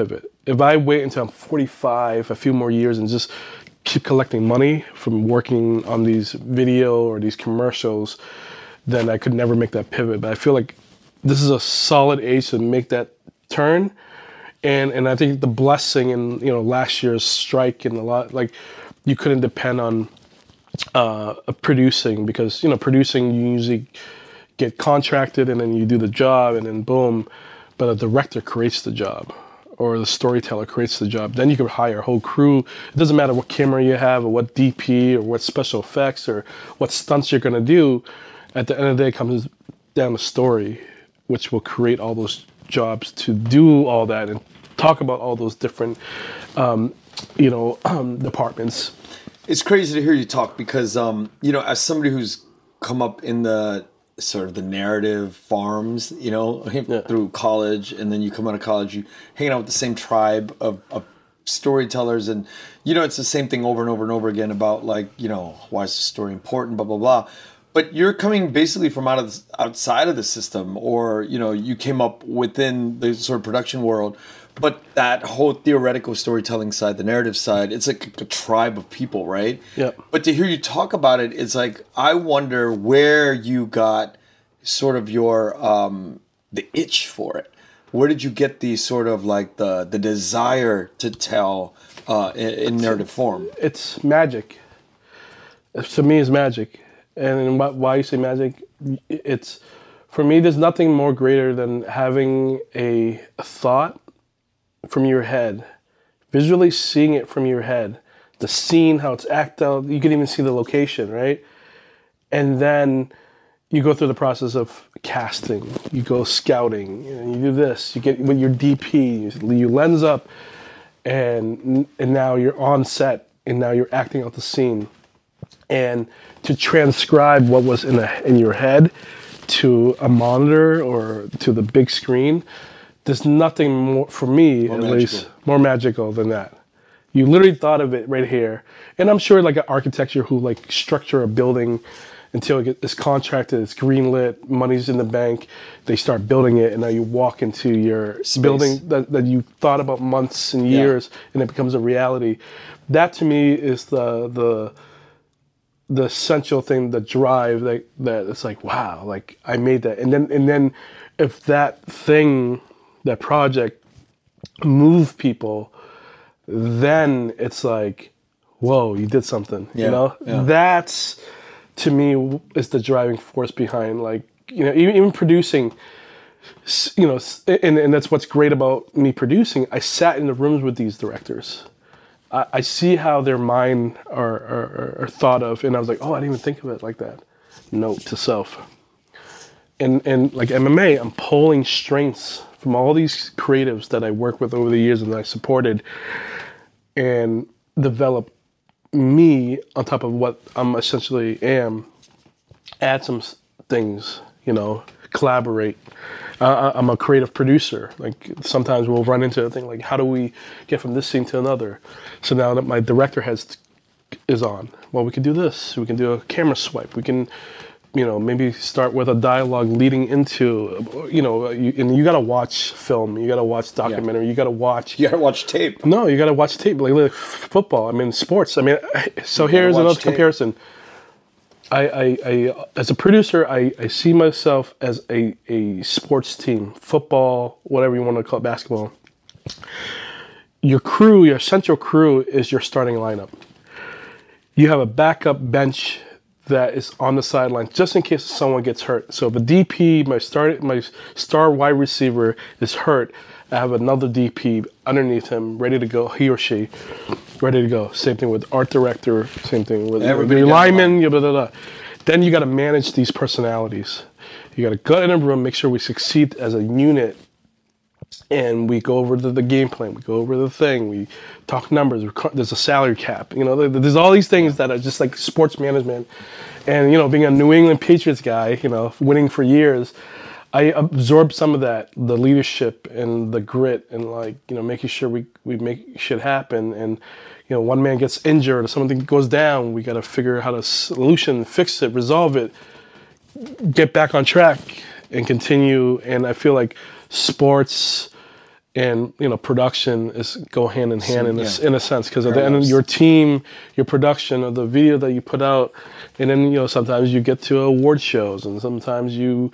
if I wait until I'm 45, a few more years, and just keep collecting money from working on these video or these commercials, then I could never make that pivot. But I feel like this is a solid age to make that turn. And I think the blessing in, you know, last year's strike and a lot, like, you couldn't depend on producing, because, you know, producing, you usually get contracted and then you do the job and then boom, but a director creates the job or the storyteller creates the job. Then you can hire a whole crew. It doesn't matter what camera you have or what DP or what special effects or what stunts you're going to do. At the end of the day, it comes down to story, which will create all those jobs to do all that and talk about all those different, departments. It's crazy to hear you talk because, you know, as somebody who's come up in the sort of the narrative farms, you know, through college, and then you come out of college, you hang out with the same tribe of storytellers, and, you know, it's the same thing over and over and over again about, like, you know, why is the story important, blah, blah, blah. But you're coming basically from outside of the system, or, you know, you came up within the sort of production world. But that whole theoretical storytelling side, the narrative side, it's like a tribe of people, right? Yeah. But to hear you talk about it, it's like, I wonder where you got sort of your, the itch for it. Where did you get the sort of like the desire to tell in narrative form? It's magic. To me, it's magic. And why you say magic? It's, for me, there's nothing more greater than having a thought from your head, visually seeing it from your head, the scene, how it's acted out. You can even see the location, right? And then you go through the process of casting. You go scouting. You do this. You get with your DP. You lens up, and now you're on set, and now you're acting out the scene. And to transcribe what was in your head to a monitor or to the big screen, there's nothing more, for me at least, more magical than that. You literally thought of it right here. And I'm sure like an architecture who like structure a building until it's contracted, it's greenlit, money's in the bank, they start building it, and now you walk into your space. Building that you thought about months and years, and it becomes a reality. That to me is the essential thing, the drive that it's like, wow, like I made that. And then if that thing, that project move people, then it's like, whoa, you did something, you know? Yeah. That's, to me, is the driving force behind, like, you know, even producing, you know, and that's what's great about me producing. I sat in the rooms with these directors. I see how their mind are thought of, and I was like, oh, I didn't even think of it like that. Note to self. And like MMA, I'm pulling strengths from all these creatives that I work with over the years and that I supported, and develop me on top of what I'm essentially am, add some things, you know, collaborate. I'm a creative producer. Like sometimes we'll run into a thing like, how do we get from this scene to another? So now that my director is on, well, we can do this. We can do a camera swipe. We can, you know, maybe start with a dialogue leading into, you know, and you got to watch film. You got to watch documentary. You got to watch. You got to watch tape. No, you got to watch tape. Like football. I mean, sports. I mean, so here's another comparison. I as a producer, I see myself as a sports team, football, whatever you want to call it, basketball. Your crew, your central crew is your starting lineup. You have a backup bench that is on the sideline just in case someone gets hurt. So if a DP, my star wide receiver is hurt, I have another DP underneath him, ready to go, he or she, ready to go. Same thing with art director, same thing with the lineman, blah, blah, blah. Then you got to manage these personalities. You got to go in a room, make sure we succeed as a unit, and we go over the game plan, we go over the thing, we talk numbers, there's a salary cap, you know, there's all these things that are just like sports management. And, you know, being a New England Patriots guy, you know, winning for years, I absorbed some of that, the leadership and the grit and, like, you know, making sure we make shit happen. And, you know, one man gets injured or something goes down, we got to figure out how to solution, fix it, resolve it, get back on track and continue. And I feel like sports and production is go hand in hand in a sense, because at the end of your team, your production of the video that you put out, and then sometimes you get to award shows, and sometimes you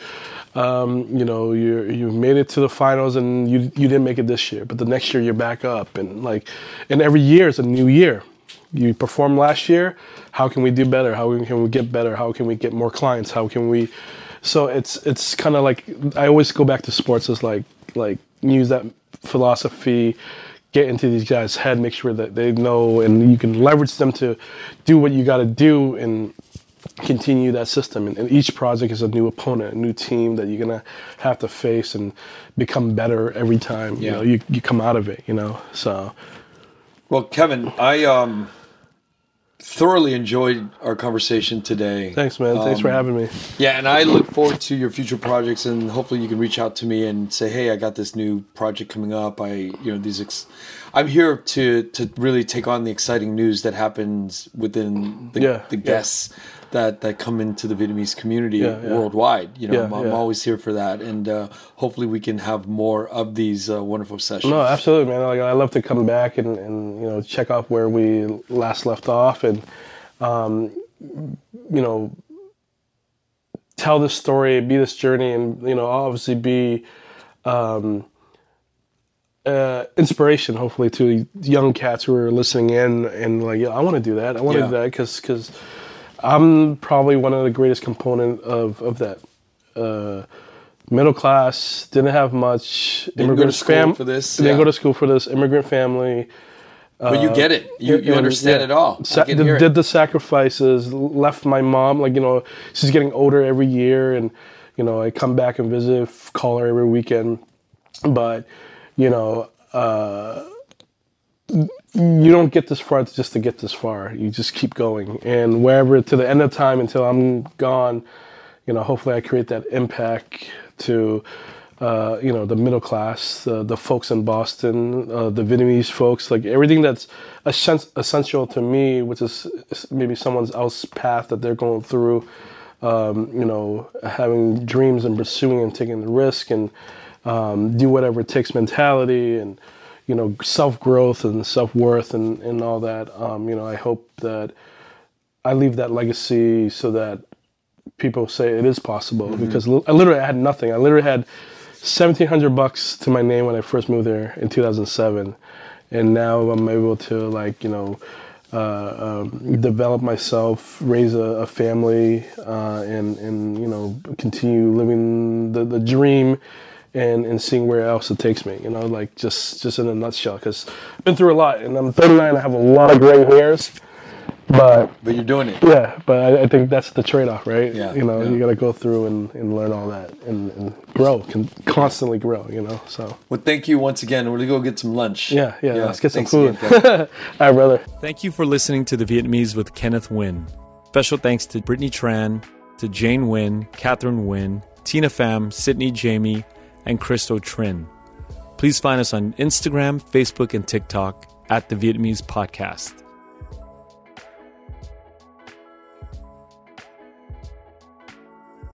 made it to the finals and you didn't make it this year, but the next year you're back up, and every year is a new year. You performed last year, how can we do better? How can we get better? How can we get more clients? How can we? So it's kind of like, I always go back to sports as like use that philosophy, get into these guys' head, make sure that they know, and you can leverage them to do what you got to do and continue that system. And each project is a new opponent, a new team that you're gonna have to face and become better every time. You come out of it. So. Well, Kevin, I thoroughly enjoyed our conversation today. Thanks, man. Thanks for having me. Yeah, and I look forward to your future projects, and hopefully you can reach out to me and say, "Hey, I got this new project coming up. I'm here to really take on the exciting news that happens within the guests that come into the Vietnamese community worldwide. I'm always here for that, and hopefully we can have more of these wonderful sessions." No, absolutely, man. I love to come back and check off where we last left off, and tell this story, be this journey, and obviously be inspiration, hopefully, to young cats who are listening in and I want to do that. I want to do that because I'm probably one of the greatest component of that. Middle class, didn't have much. Didn't go to school for this. Didn't go to school for this. Immigrant family. But you get it. You understand it all. Did the sacrifices. Left my mom. She's getting older every year, and I come back and visit, call her every weekend. But you don't get this far just to get this far. You just keep going, and wherever to the end of time until I'm gone, hopefully I create that impact to the middle class, the folks in Boston, the Vietnamese folks, everything that's essential to me, which is maybe someone else's path that they're going through, having dreams and pursuing and taking the risk and do whatever it takes mentality and self-growth and self-worth and all that. I hope that I leave that legacy so that people say it is possible, because I literally had nothing. I literally had $1,700 to my name when I first moved there in 2007, and now I'm able to develop myself, raise a family, and continue living the dream, and seeing where else it takes me. Just in a nutshell, because I've been through a lot, and I'm 39. I have a lot of gray hairs. But you're doing it. Yeah, but I think that's the trade-off, right? Yeah. You got to go through and learn all that and grow, constantly grow, so. Well, thank you once again. We're going to go get some lunch. Yeah. Let's get some food. All right, brother. Thank you for listening to The Vietnamese with Kenneth Nguyen. Special thanks to Brittany Tran, to Jane Nguyen, Catherine Nguyen, Tina Pham, Sydney Jamie, and Christo Trin. Please find us on Instagram, Facebook, and TikTok at The Vietnamese Podcast.